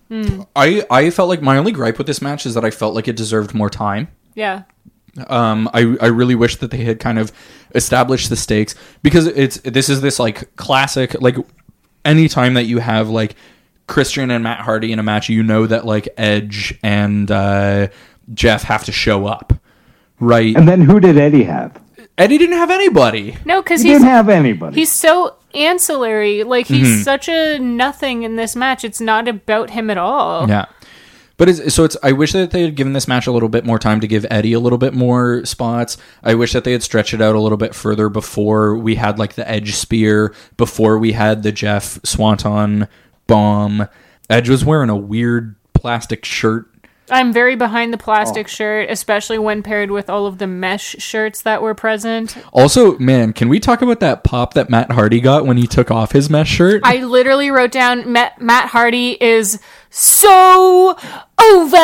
I I felt like my only gripe with this match is that I felt like it deserved more time. Yeah. Um, I I really wish that they had kind of established the stakes because it's this is this like classic like anytime that you have like Christian and Matt Hardy in a match, you know that like Edge and uh, Jeff have to show up, right? And then who did Eddie have? Eddie didn't have anybody. No, because He he's didn't have anybody. he's so ancillary. Like he's Mm-hmm. such a nothing in this match. It's not about him at all. Yeah. But it's, so it's. I wish that they had given this match a little bit more time to give Eddie a little bit more spots. I wish that they had stretched it out a little bit further before we had like the Edge spear, before we had the Jeff Swanton bomb. Edge was wearing a weird plastic shirt. I'm very behind the Oh. plastic shirt, especially when paired with all of the mesh shirts that were present. Also, man, can we talk about that pop that Matt Hardy got when he took off his mesh shirt? I literally wrote down Matt, Matt Hardy is so over.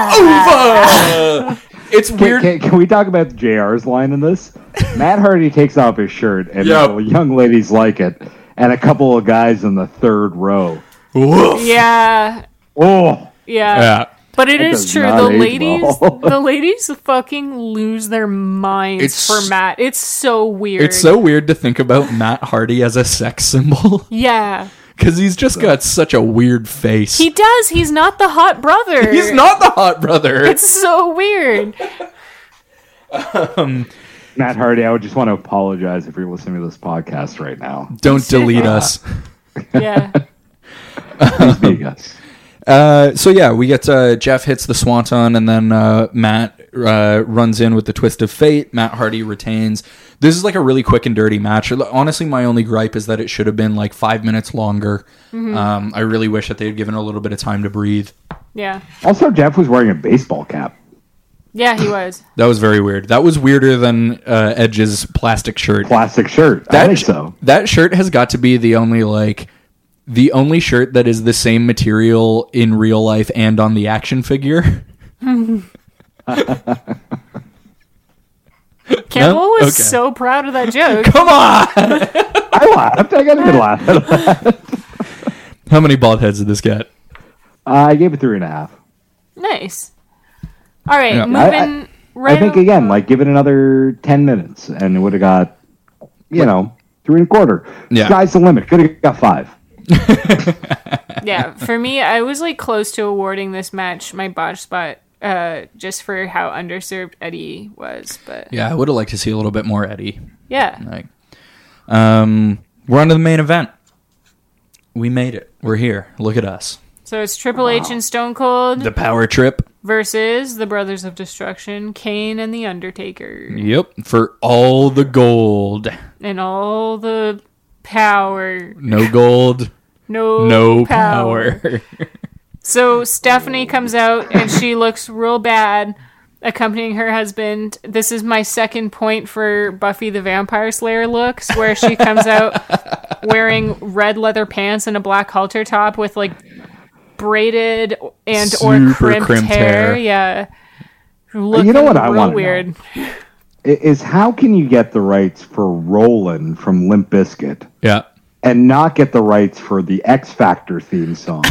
Uh, it's Can, weird. can, can we talk about J R's line in this? Matt Hardy takes off his shirt, and Yep. the young ladies like it, and a couple of guys in the third row. Woof. Yeah, Oh, yeah. Yeah. But it That is does true. not The age ladies, well. the ladies fucking lose their minds It's- for Matt. It's so weird. It's so weird to think about Matt Hardy as a sex symbol yeah. because he's just got such a weird face. He does. He's not the hot brother. He's not the hot brother. It's so weird. Matt Hardy, I would just want to apologize if you're listening to this podcast right now. Don't delete us. Yeah. Please be a guest. Uh, so yeah, we get uh, Jeff hits the swanton, and then uh, Matt uh, runs in with the twist of fate. Matt Hardy retains. This is like a really quick and dirty match. Honestly, my only gripe is that it should have been like five minutes longer. Um, I really wish that they had given a little bit of time to breathe. Yeah. Also, Jeff was wearing a baseball cap. Yeah, he was. That was very weird. That was weirder than uh, Edge's plastic shirt. Plastic shirt. I That think sh- so. That shirt has got to be the only like the only shirt that is the same material in real life and on the action figure. Campbell No? was Okay. so proud of that joke. Come on! I laughed. I got a good laugh out of that. How many bald heads did this get? Uh, I gave it three and a half. Nice. All right, Yeah. moving I right. think, again, like, give it another ten minutes, and it would have got, you know, three and a quarter. Yeah. Sky's the limit. Could have got five. Yeah, for me, I was like close to awarding this match my botch spot, uh, just for how underserved Eddie was. But Yeah, I would have liked to see a little bit more Eddie. yeah, Like, um, we're on to the main event. We made it. We're here. Look at us. so it's Triple H and Stone Cold The power trip. versus the Brothers of Destruction, Kane and the Undertaker, Yep. For all the gold. and all the power. No gold. No, No power. So Stephanie comes out and she looks real bad, accompanying her husband. This is my second point for Buffy the Vampire Slayer looks, where she comes out wearing red leather pants and a black halter top with like braided and or Super crimped, crimped hair. hair. Yeah. Looking You know what I real wanna know? weird. I- Is how can you get the rights for Roland from Limp Bizkit Yeah. and not get the rights for the X Factor theme song?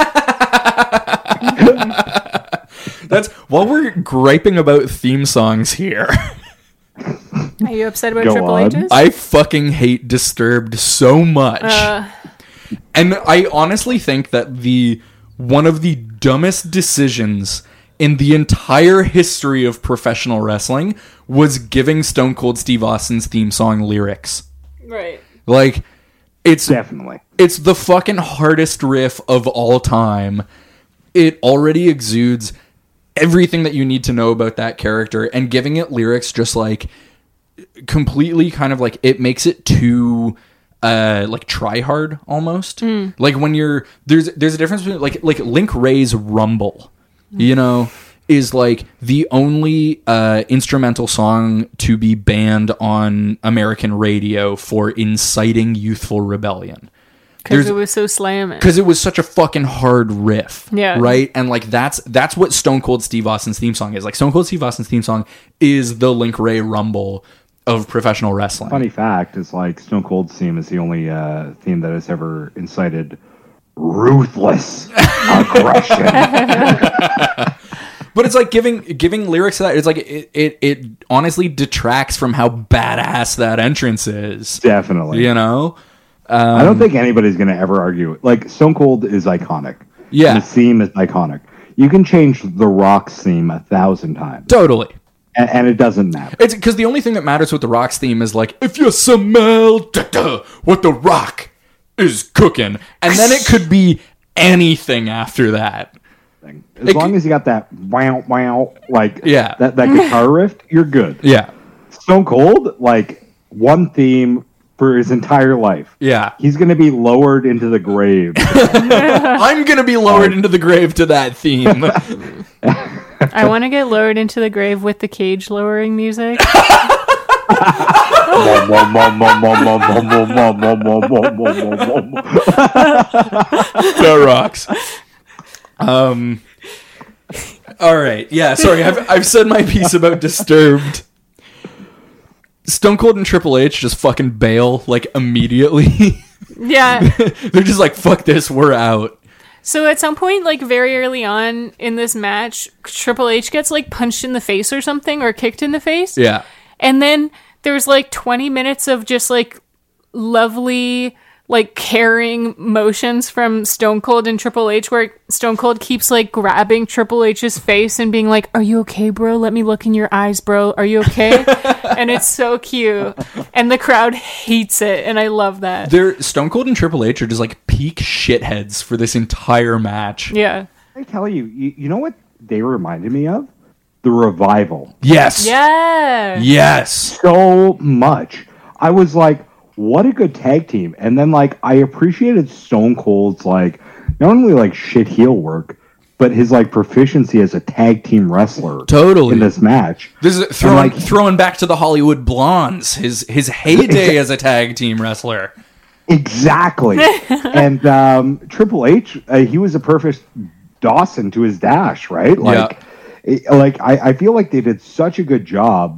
That's while we're griping about theme songs here. Are you upset about Go Triple on. H's? I fucking hate Disturbed so much. Uh, And I honestly think that the one of the dumbest decisions in the entire history of professional wrestling was giving Stone Cold Steve Austin's theme song lyrics. right. Like, it's Definitely. it's the fucking hardest riff of all time. It already exudes everything that you need to know about that character, and giving it lyrics just like completely kind of like it makes it too uh like try hard almost. Like when you're there's there's a difference between like like Link Ray's Rumble, you know, is like the only uh instrumental song to be banned on American radio for inciting youthful rebellion. Because There's- it was so slamming. Because it was such a fucking hard riff, Yeah. right? And like that's that's what Stone Cold Steve Austin's theme song is. Like Stone Cold Steve Austin's theme song is the Link Ray Rumble of professional wrestling. Funny fact is like Stone Cold's theme is the only uh, theme that has ever incited ruthless aggression. But it's like giving giving lyrics to that. It's like it, it it honestly detracts from how badass that entrance is. Definitely. You know? I don't think anybody's going to ever argue it. Like, Stone Cold is iconic. Yeah. And the theme is iconic. You can change The Rock's theme a thousand times, Totally. and, and it doesn't matter. It's because the only thing that matters with the Rock's theme is like, if you smell da-da, what the Rock is cooking, and then it could be anything after that. As It long c- as you got that wow, wow, like Yeah. that, that guitar riff, you're good. Yeah, Stone Cold, like, one theme for his entire life. yeah. He's going to be lowered into the grave. I'm gonna be lowered into the grave to that theme. I want to get lowered into the grave with the cage lowering music. That rocks. Um. All right. Yeah. Sorry. I've I've said my piece about Disturbed. Stone Cold and Triple H just fucking bail like immediately. Yeah. They're just like, fuck this, we're out. So at some point, like very early on in this match, Triple H gets like punched in the face or something, or kicked in the face. Yeah. And then there's like twenty minutes of just like lovely, like caring motions from Stone Cold and Triple H, where Stone Cold keeps like grabbing Triple H's face and being like, "Are you okay, bro? Let me look in your eyes, bro. Are you okay?" And it's so cute. And the crowd hates it. And I love that. They're Stone Cold and Triple H are just like peak shitheads for this entire match. Yeah. I tell you, you, you know what they reminded me of? The Revival. Yes. Yeah. Yes. So much. I was like, what a good tag team. And then, like, I appreciated Stone Cold's, like, not only, like, shit heel work, but his, like, proficiency as a tag team wrestler. Totally. In this match. This is throwing like- throwing back to the Hollywood Blondes, his his heyday as a tag team wrestler. Exactly. And um, Triple H, uh, he was a perfect Dawson to his Dash, right? Like, it- like I, I feel like they did such a good job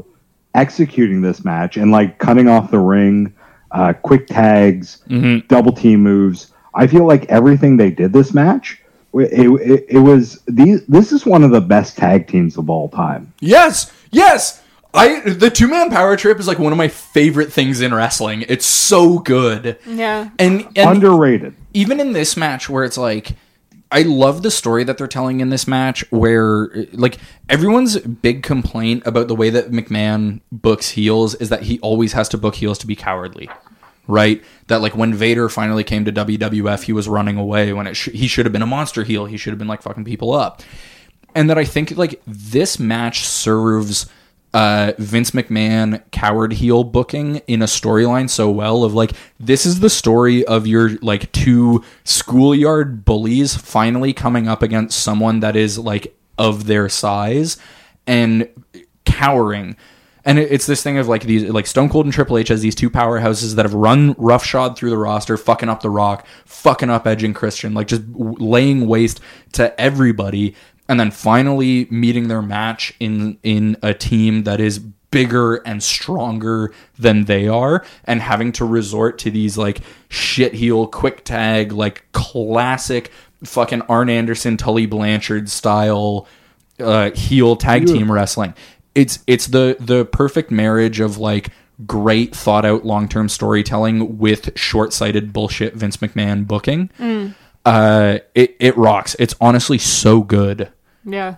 executing this match and like cutting off the ring, uh, quick tags, Mm-hmm. double team moves. I feel like everything they did this match, it, it, it was these. This is one of the best tag teams of all time. Yes, yes. I the two man power trip is like one of my favorite things in wrestling. It's so good. Yeah. And, and Underrated. even in this match where it's like, I love the story that they're telling in this match where like everyone's big complaint about the way that McMahon books heels is that he always has to book heels to be cowardly. Right? That like when Vader finally came to W W F, he was running away when it sh- he should have been a monster heel. He should have been like fucking people up. And that I think like this match serves uh, Vince McMahon coward heel booking in a storyline so well of like, this is the story of your like two schoolyard bullies finally coming up against someone that is like of their size and cowering. And it's this thing of like these, like Stone Cold and Triple H as these two powerhouses that have run roughshod through the roster, fucking up The Rock, fucking up Edge and Christian, like just laying waste to everybody. And then finally meeting their match in in a team that is bigger and stronger than they are, and having to resort to these like shit heel quick tag, like classic fucking Arn Anderson, Tully Blanchard style uh, heel tag team wrestling. It's it's the the perfect marriage of like great thought out long term storytelling with short sighted bullshit Vince McMahon booking. Mm. Uh, it it rocks. It's honestly so good. Yeah.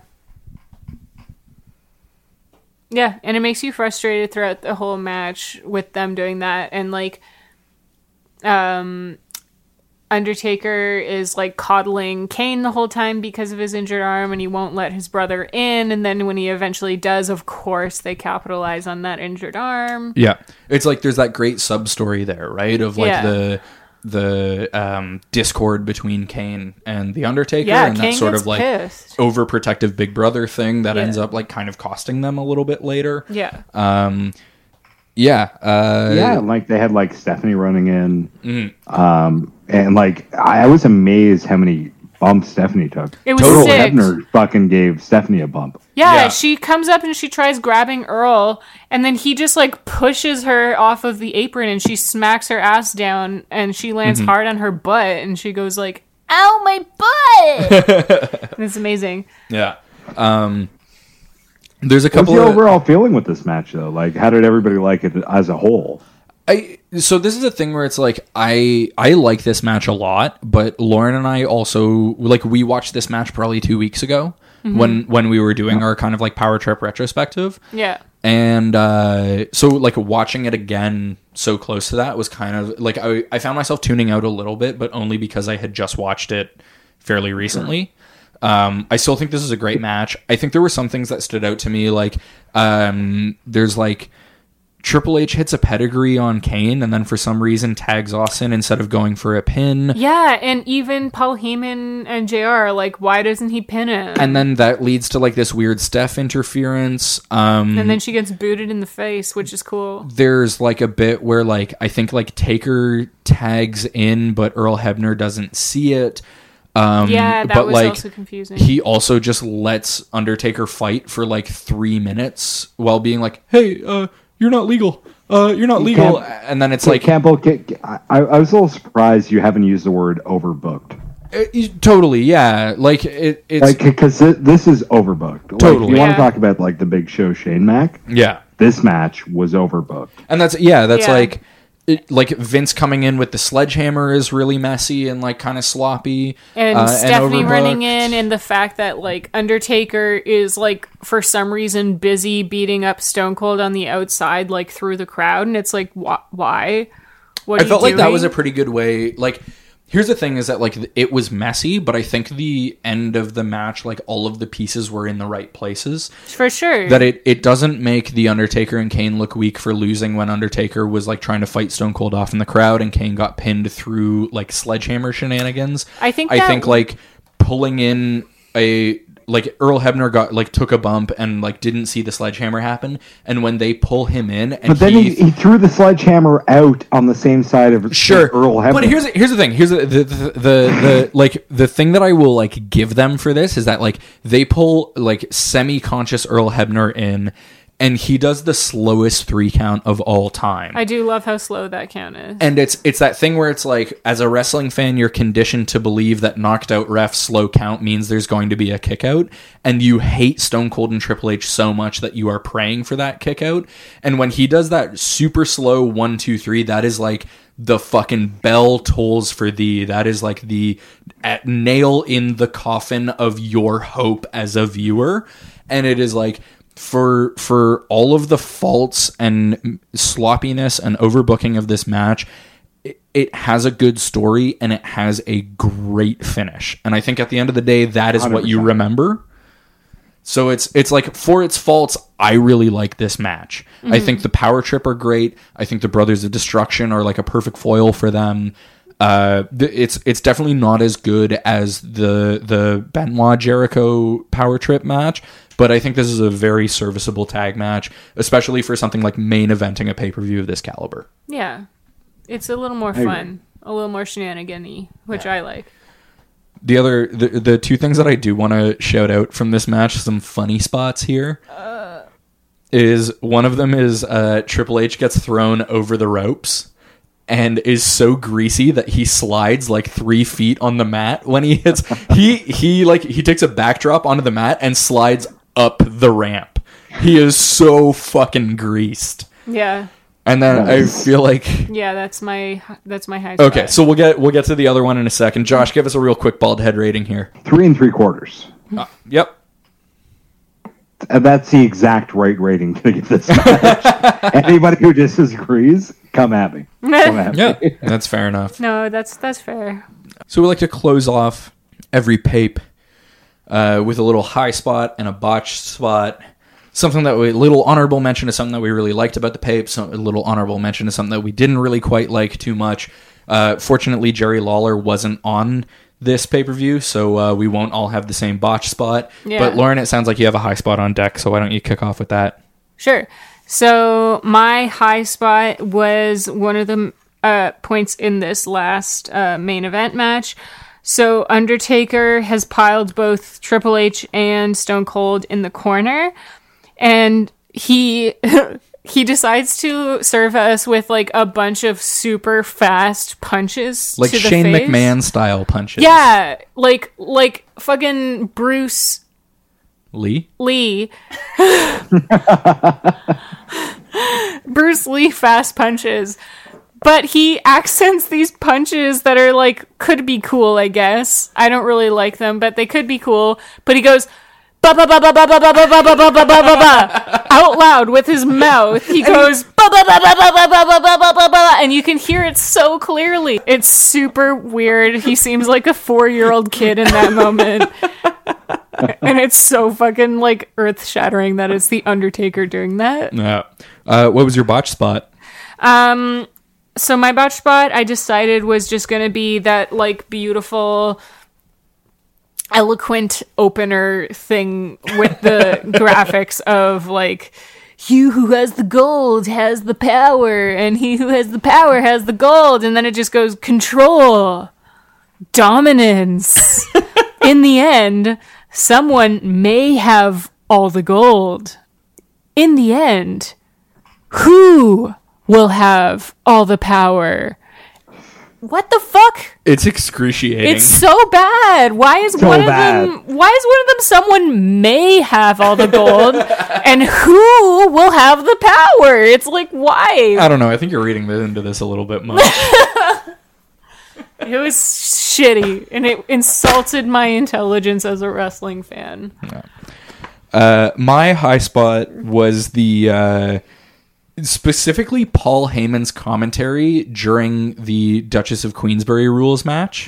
Yeah, and it makes you frustrated throughout the whole match with them doing that. And, like, um, Undertaker is, like, coddling Kane the whole time because of his injured arm, and he won't let his brother in. And then when he eventually does, of course, they capitalize on that injured arm. Yeah. It's like there's that great sub-story there, right? Of, like, Yeah. the... the um, discord between Kane and the Undertaker, Yeah, and Kane that sort gets of like pissed. overprotective big brother thing that Yeah. ends up like kind of costing them a little bit later. Yeah. Um, yeah. Uh, Yeah, like they had like Stephanie running in, Mm-hmm. um, and like I was amazed how many bumps Stephanie took. It was Earl six. Hebner fucking gave Stephanie a bump. Yeah, Yeah. she comes up and she tries grabbing Earl, and then he just like pushes her off of the apron, and she smacks her ass down, and she lands Mm-hmm. hard on her butt, and she goes like, "Ow, my butt!" And it's amazing. Yeah. Um, there's a What's couple the of overall feeling with this match though? Like, how did everybody like it as a whole? I so this is a thing where it's like I I like this match a lot, but Lauren and I also like we watched this match probably two weeks ago when when we were doing our kind of like Power Trip retrospective. Yeah. And uh, so, like, watching it again so close to that was kind of, like, I, I found myself tuning out a little bit, but only because I had just watched it fairly recently. Um, I still think this is a great match. I think there were some things that stood out to me, like, um, there's, like, Triple H hits a pedigree on Kane and then for some reason tags Austin instead of going for a pin. Yeah, and even Paul Heyman and J R are like, why doesn't he pin him? And then that leads to, like, this weird Steph interference. Um, And then she gets booted in the face, which is cool. there's like a bit where like I think like Taker tags in, but Earl Hebner doesn't see it. Um, Yeah, that but was like also confusing. he also just lets Undertaker fight for like three minutes while being like, "Hey, uh, you're not legal. Uh, you're not You legal." can't- And then it's Like, like, Campbell, get- I, I was a little surprised you haven't used the word overbooked. uh, totally, yeah, like it, it's Like, because this is overbooked. Like, Totally. if you want Yeah. to talk about like the Big Show Shane Mac, yeah. this match was overbooked. And that's yeah, that's Yeah. like it, like Vince coming in with the sledgehammer is really messy and like kind of sloppy. And uh, Stephanie overbooked. running in, and the fact that like Undertaker is like for some reason busy beating up Stone Cold on the outside, like through the crowd, and it's like, wh- why? What are I felt you like that was a doing? pretty good way. Like, here's the thing: is that like it was messy, but I think the end of the match, like all of the pieces were in the right places. For sure. That it it doesn't make the Undertaker and Kane look weak for losing when Undertaker was like trying to fight Stone Cold off in the crowd and Kane got pinned through like sledgehammer shenanigans. I think I that- think like pulling in a. Like Earl Hebner got like took a bump and like didn't see the sledgehammer happen, and when they pull him in, and But then he, he, he threw the sledgehammer out on the same side of sure Earl Hebner. But here's here's the thing. Here's the the, the the the like the thing that I will like give them for this is that like they pull like semi-conscious Earl Hebner in, and he does the slowest three count of all time. I do love how slow that count is. And it's it's that thing where it's like, as a wrestling fan, you're conditioned to believe that knocked out ref slow count means there's going to be a kick out, and you hate Stone Cold and Triple H so much that you are praying for that kick out. And when he does that super slow one, two, three, that is like the fucking bell tolls for thee. That is like the at nail in the coffin of your hope as a viewer. And it is like, for for all of the faults and sloppiness and overbooking of this match, it, it has a good story and it has a great finish. And I think at the end of the day, that is one hundred percent what you remember. So it's it's like, for its faults, I really like this match. Mm-hmm. I think the Power Trip are great. I think the Brothers of Destruction are like a perfect foil for them. Uh, it's it's definitely not as good as the the Benoit Jericho Power Trip match, but I think this is a very serviceable tag match, especially for something like main eventing a pay-per-view of this caliber. Yeah, it's a little more fun, a little more shenanigan-y, which yeah. I like. The other, the, the two things that I do want to shout out from this match, some funny spots here, uh. is one of them is uh, Triple H gets thrown over the ropes and is so greasy that he slides like three feet on the mat when he hits. he he like he takes a backdrop onto the mat and slides up the ramp. He is so fucking greased. Yeah. And then nice. I feel like yeah, that's my that's my high spot. Okay, so we'll get we'll get to the other one in a second. Josh, give us a real quick bald head rating here. Three and three quarters. Uh, yep. And that's the exact right rating to give this match. Anybody who disagrees, come at me. Come at yeah, me. That's fair enough. No, that's that's fair. So we like to close off every pape uh, with a little high spot and a botch spot. Something that we, little honorable mention is something that we really liked about the pape. Some, a little honorable mention is something that we didn't really quite like too much. Uh, fortunately, Jerry Lawler wasn't on this pay-per-view, so uh, we won't all have the same botch spot. Yeah. But Lauren, it sounds like you have a high spot on deck, so why don't you kick off with that? Sure. So my high spot was one of the uh, points in this last uh, main event match. So Undertaker has piled both Triple H and Stone Cold in the corner, and he he decides to serve us with like a bunch of super fast punches, like to the Shane face. McMahon style punches. Yeah, like like fucking Bruce Lee. Lee. Bruce Lee fast punches. But he accents these punches that are like, could be cool, I guess. I don't really like them, but they could be cool. But he goes ba ba ba ba ba ba ba ba ba ba ba ba ba ba out loud with his mouth. He goes ba ba ba ba ba ba ba ba ba ba ba, and you can hear it so clearly. It's super weird. He seems like a four-year-old kid in that moment. And it's so fucking like earth-shattering that it's the Undertaker doing that. Yeah. Uh, what was your botch spot? Um So my botch spot, I decided, was just going to be that, like, beautiful, eloquent opener thing with the graphics of, like, he who has the gold has the power, and he who has the power has the gold, and then it just goes, control, dominance. In the end, someone may have all the gold. In the end, who will have all the power? What the fuck? It's excruciating. It's so bad. Why is so one bad. of them why is one of them someone may have all the gold and who will have the power? It's like, why? I don't know. I think you're reading into this a little bit much. It was shitty and it insulted my intelligence as a wrestling fan. Yeah. Uh, my high spot was the uh specifically Paul Heyman's commentary during the Duchess of Queensberry rules match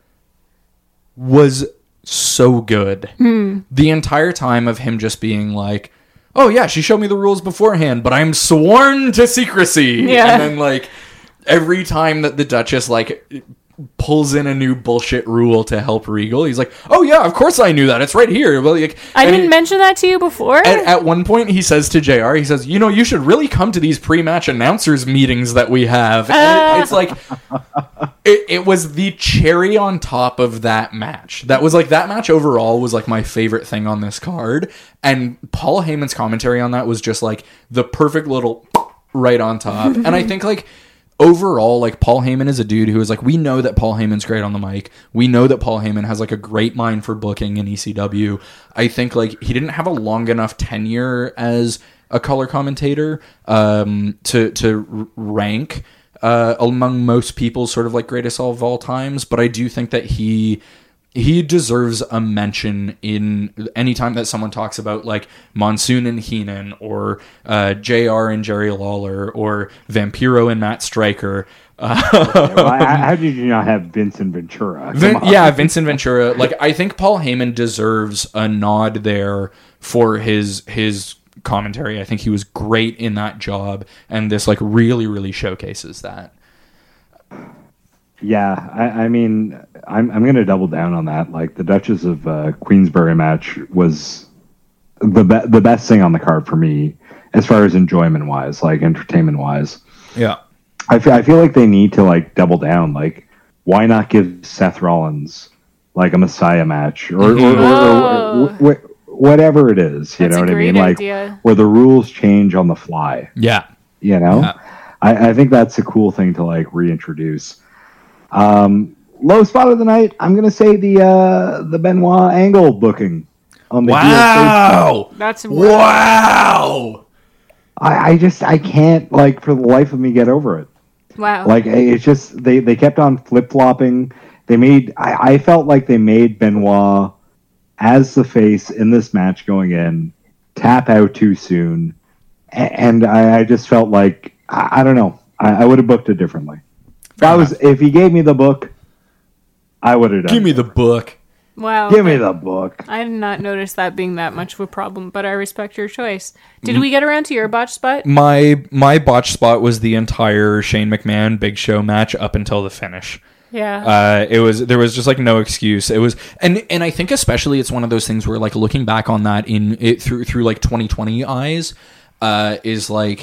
was so good. Hmm. The entire time of him just being like, oh yeah, she showed me the rules beforehand, but I'm sworn to secrecy. Yeah. And then like every time that the Duchess like pulls in a new bullshit rule to help Regal, he's like, oh yeah, of course I knew that, it's right here. Well, like, I didn't he, mention that to you before. at, at one point he says to J R, he says, you know, you should really come to these pre-match announcers meetings that we have. And uh. it, it's like it, it was the cherry on top of that match. That was like, that match overall was like my favorite thing on this card. And Paul Heyman's commentary on that was just like the perfect little right on top. And I think like overall, like Paul Heyman is a dude who is like, we know that Paul Heyman's great on the mic. We know that Paul Heyman has like a great mind for booking in E C W. I think like he didn't have a long enough tenure as a color commentator um, to, to rank Uh, among most people's sort of like greatest of all times, but I do think that he he deserves a mention in any time that someone talks about like Monsoon and Heenan or uh, J R and Jerry Lawler or Vampiro and Matt Stryker. Uh, well, I, how did you not have Vincent Ventura? Vin- yeah, Vincent Ventura. Like I think Paul Heyman deserves a nod there for his his. commentary. I think he was great in that job, and this like really really showcases that. Yeah, I, I mean, I'm I'm gonna double down on that. Like the Duchess of uh, Queensberry match was the be- the best thing on the card for me, as far as enjoyment wise, like entertainment wise. Yeah, I feel I feel like they need to like double down. Like, why not give Seth Rollins like a Messiah match or, or, or, or, or, or whatever it is, you That's know a what I great mean? Like idea. where the rules change on the fly. yeah, You know, Yeah. I, I think that's a cool thing to like reintroduce. Um, low spot of the night, I'm gonna say the uh, the Benoit Angle booking on the D L C. wow, That's wow. I, I just I can't like for the life of me get over it. wow. Like it's just they, they kept on flip flopping. They made I, I felt like they made Benoit as the face in this match going in tap out too soon, a- and I, I just felt like I, I don't know. I, I would have booked it differently. If I was if he gave me the book, I would have done. Give me it. the book. wow. Give me the book. I did not notice that being that much of a problem, but I respect your choice. Did we get around to your botch spot? My my botch spot was the entire Shane McMahon Big Show match up until the finish. Yeah. Uh, it was there was just like no excuse. It was and and I think especially it's one of those things where like looking back on that in it through through like twenty twenty eyes, uh, is like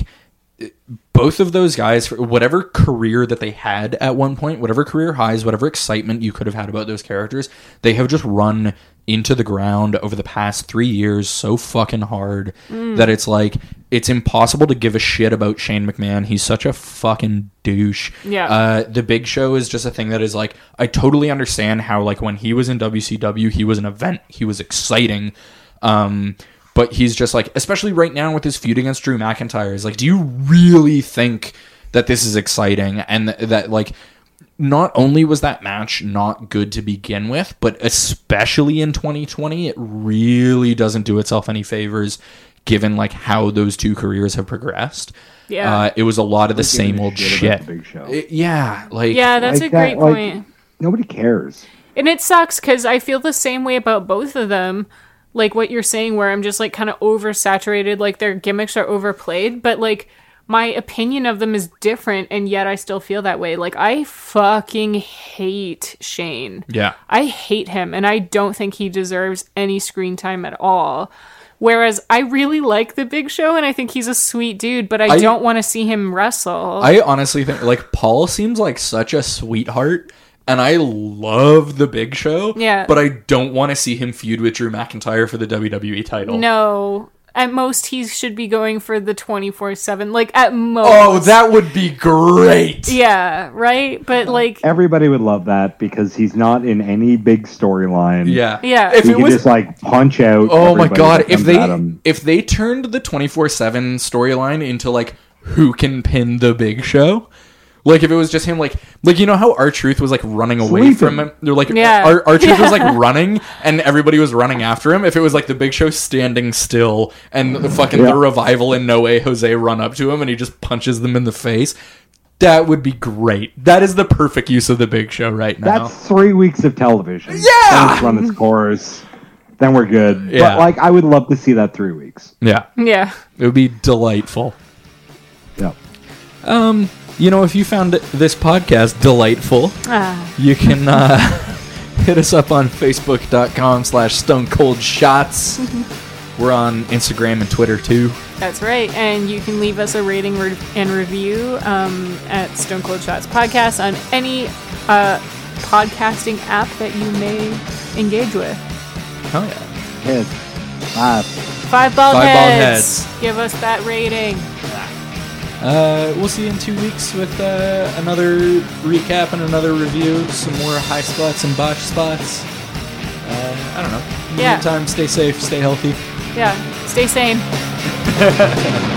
both of those guys, whatever career that they had at one point, whatever career highs, whatever excitement you could have had about those characters, they have just run into the ground over the past three years so fucking hard mm. that it's like, it's impossible to give a shit about Shane McMahon. He's such a fucking douche. Yeah. Uh, the Big Show is just a thing that is like, I totally understand how like when he was in W C W, he was an event, he was exciting. Um, But he's just like, especially right now with his feud against Drew McIntyre, is like, do you really think that this is exciting? And th- that, like, not only was that match not good to begin with, but especially in twenty twenty, it really doesn't do itself any favors, given like how those two careers have progressed. Yeah. Uh, it was a lot of the same old shit about shit. the Big Show. It- yeah, like yeah, that's like a great that, like, point. Nobody cares. And it sucks because I feel the same way about both of them. Like what you're saying, where I'm just like kind of oversaturated, like their gimmicks are overplayed, but like my opinion of them is different, and yet I still feel that way. Like I fucking hate Shane. Yeah. I hate him, and I don't think he deserves any screen time at all. Whereas I really like the Big Show, and I think he's a sweet dude, but I, I don't want to see him wrestle. I honestly think like Paul seems like such a sweetheart. And I love the Big Show, Yeah. but I don't want to see him feud with Drew McIntyre for the W W E title. No. At most, he should be going for the twenty-four seven. Like, at most. Oh, that would be great. Yeah, right? But, like... Everybody would love that because he's not in any big storyline. Yeah. Yeah. If He it can was just like punch out. Oh my everybody god, that if comes they at him. if they turned the twenty-four seven storyline into like who can pin the Big Show? Like if it was just him, like like you know how R-Truth was like running away Sleeping. from him. They're like Yeah. R- R-Truth was like running, and everybody was running after him. If it was like the Big Show standing still, and the fucking Yeah. the Revival and No Way Jose run up to him, and he just punches them in the face. That would be great. That is the perfect use of the Big Show right now. That's three weeks of television. Yeah! Then it's run its course. Then we're good. Yeah. But like, I would love to see that three weeks. yeah, Yeah. it would be delightful. Yeah. Um, you know, if you found this podcast delightful, Ah. you can uh, hit us up on Facebook.com slash Stone Cold Shots. We're on Instagram and Twitter too. That's right. And you can leave us a rating re- and review um, at Stone Cold Shots Podcast on any uh, podcasting app that you may engage with. Oh, yeah. Heads. Five. Five bald, Five bald heads. heads. Give us that rating. Uh, we'll see you in two weeks with uh, another recap and another review. Some more high spots and botch spots. Uh, I don't know. In the Yeah. meantime, stay safe, stay healthy. Yeah. Stay sane.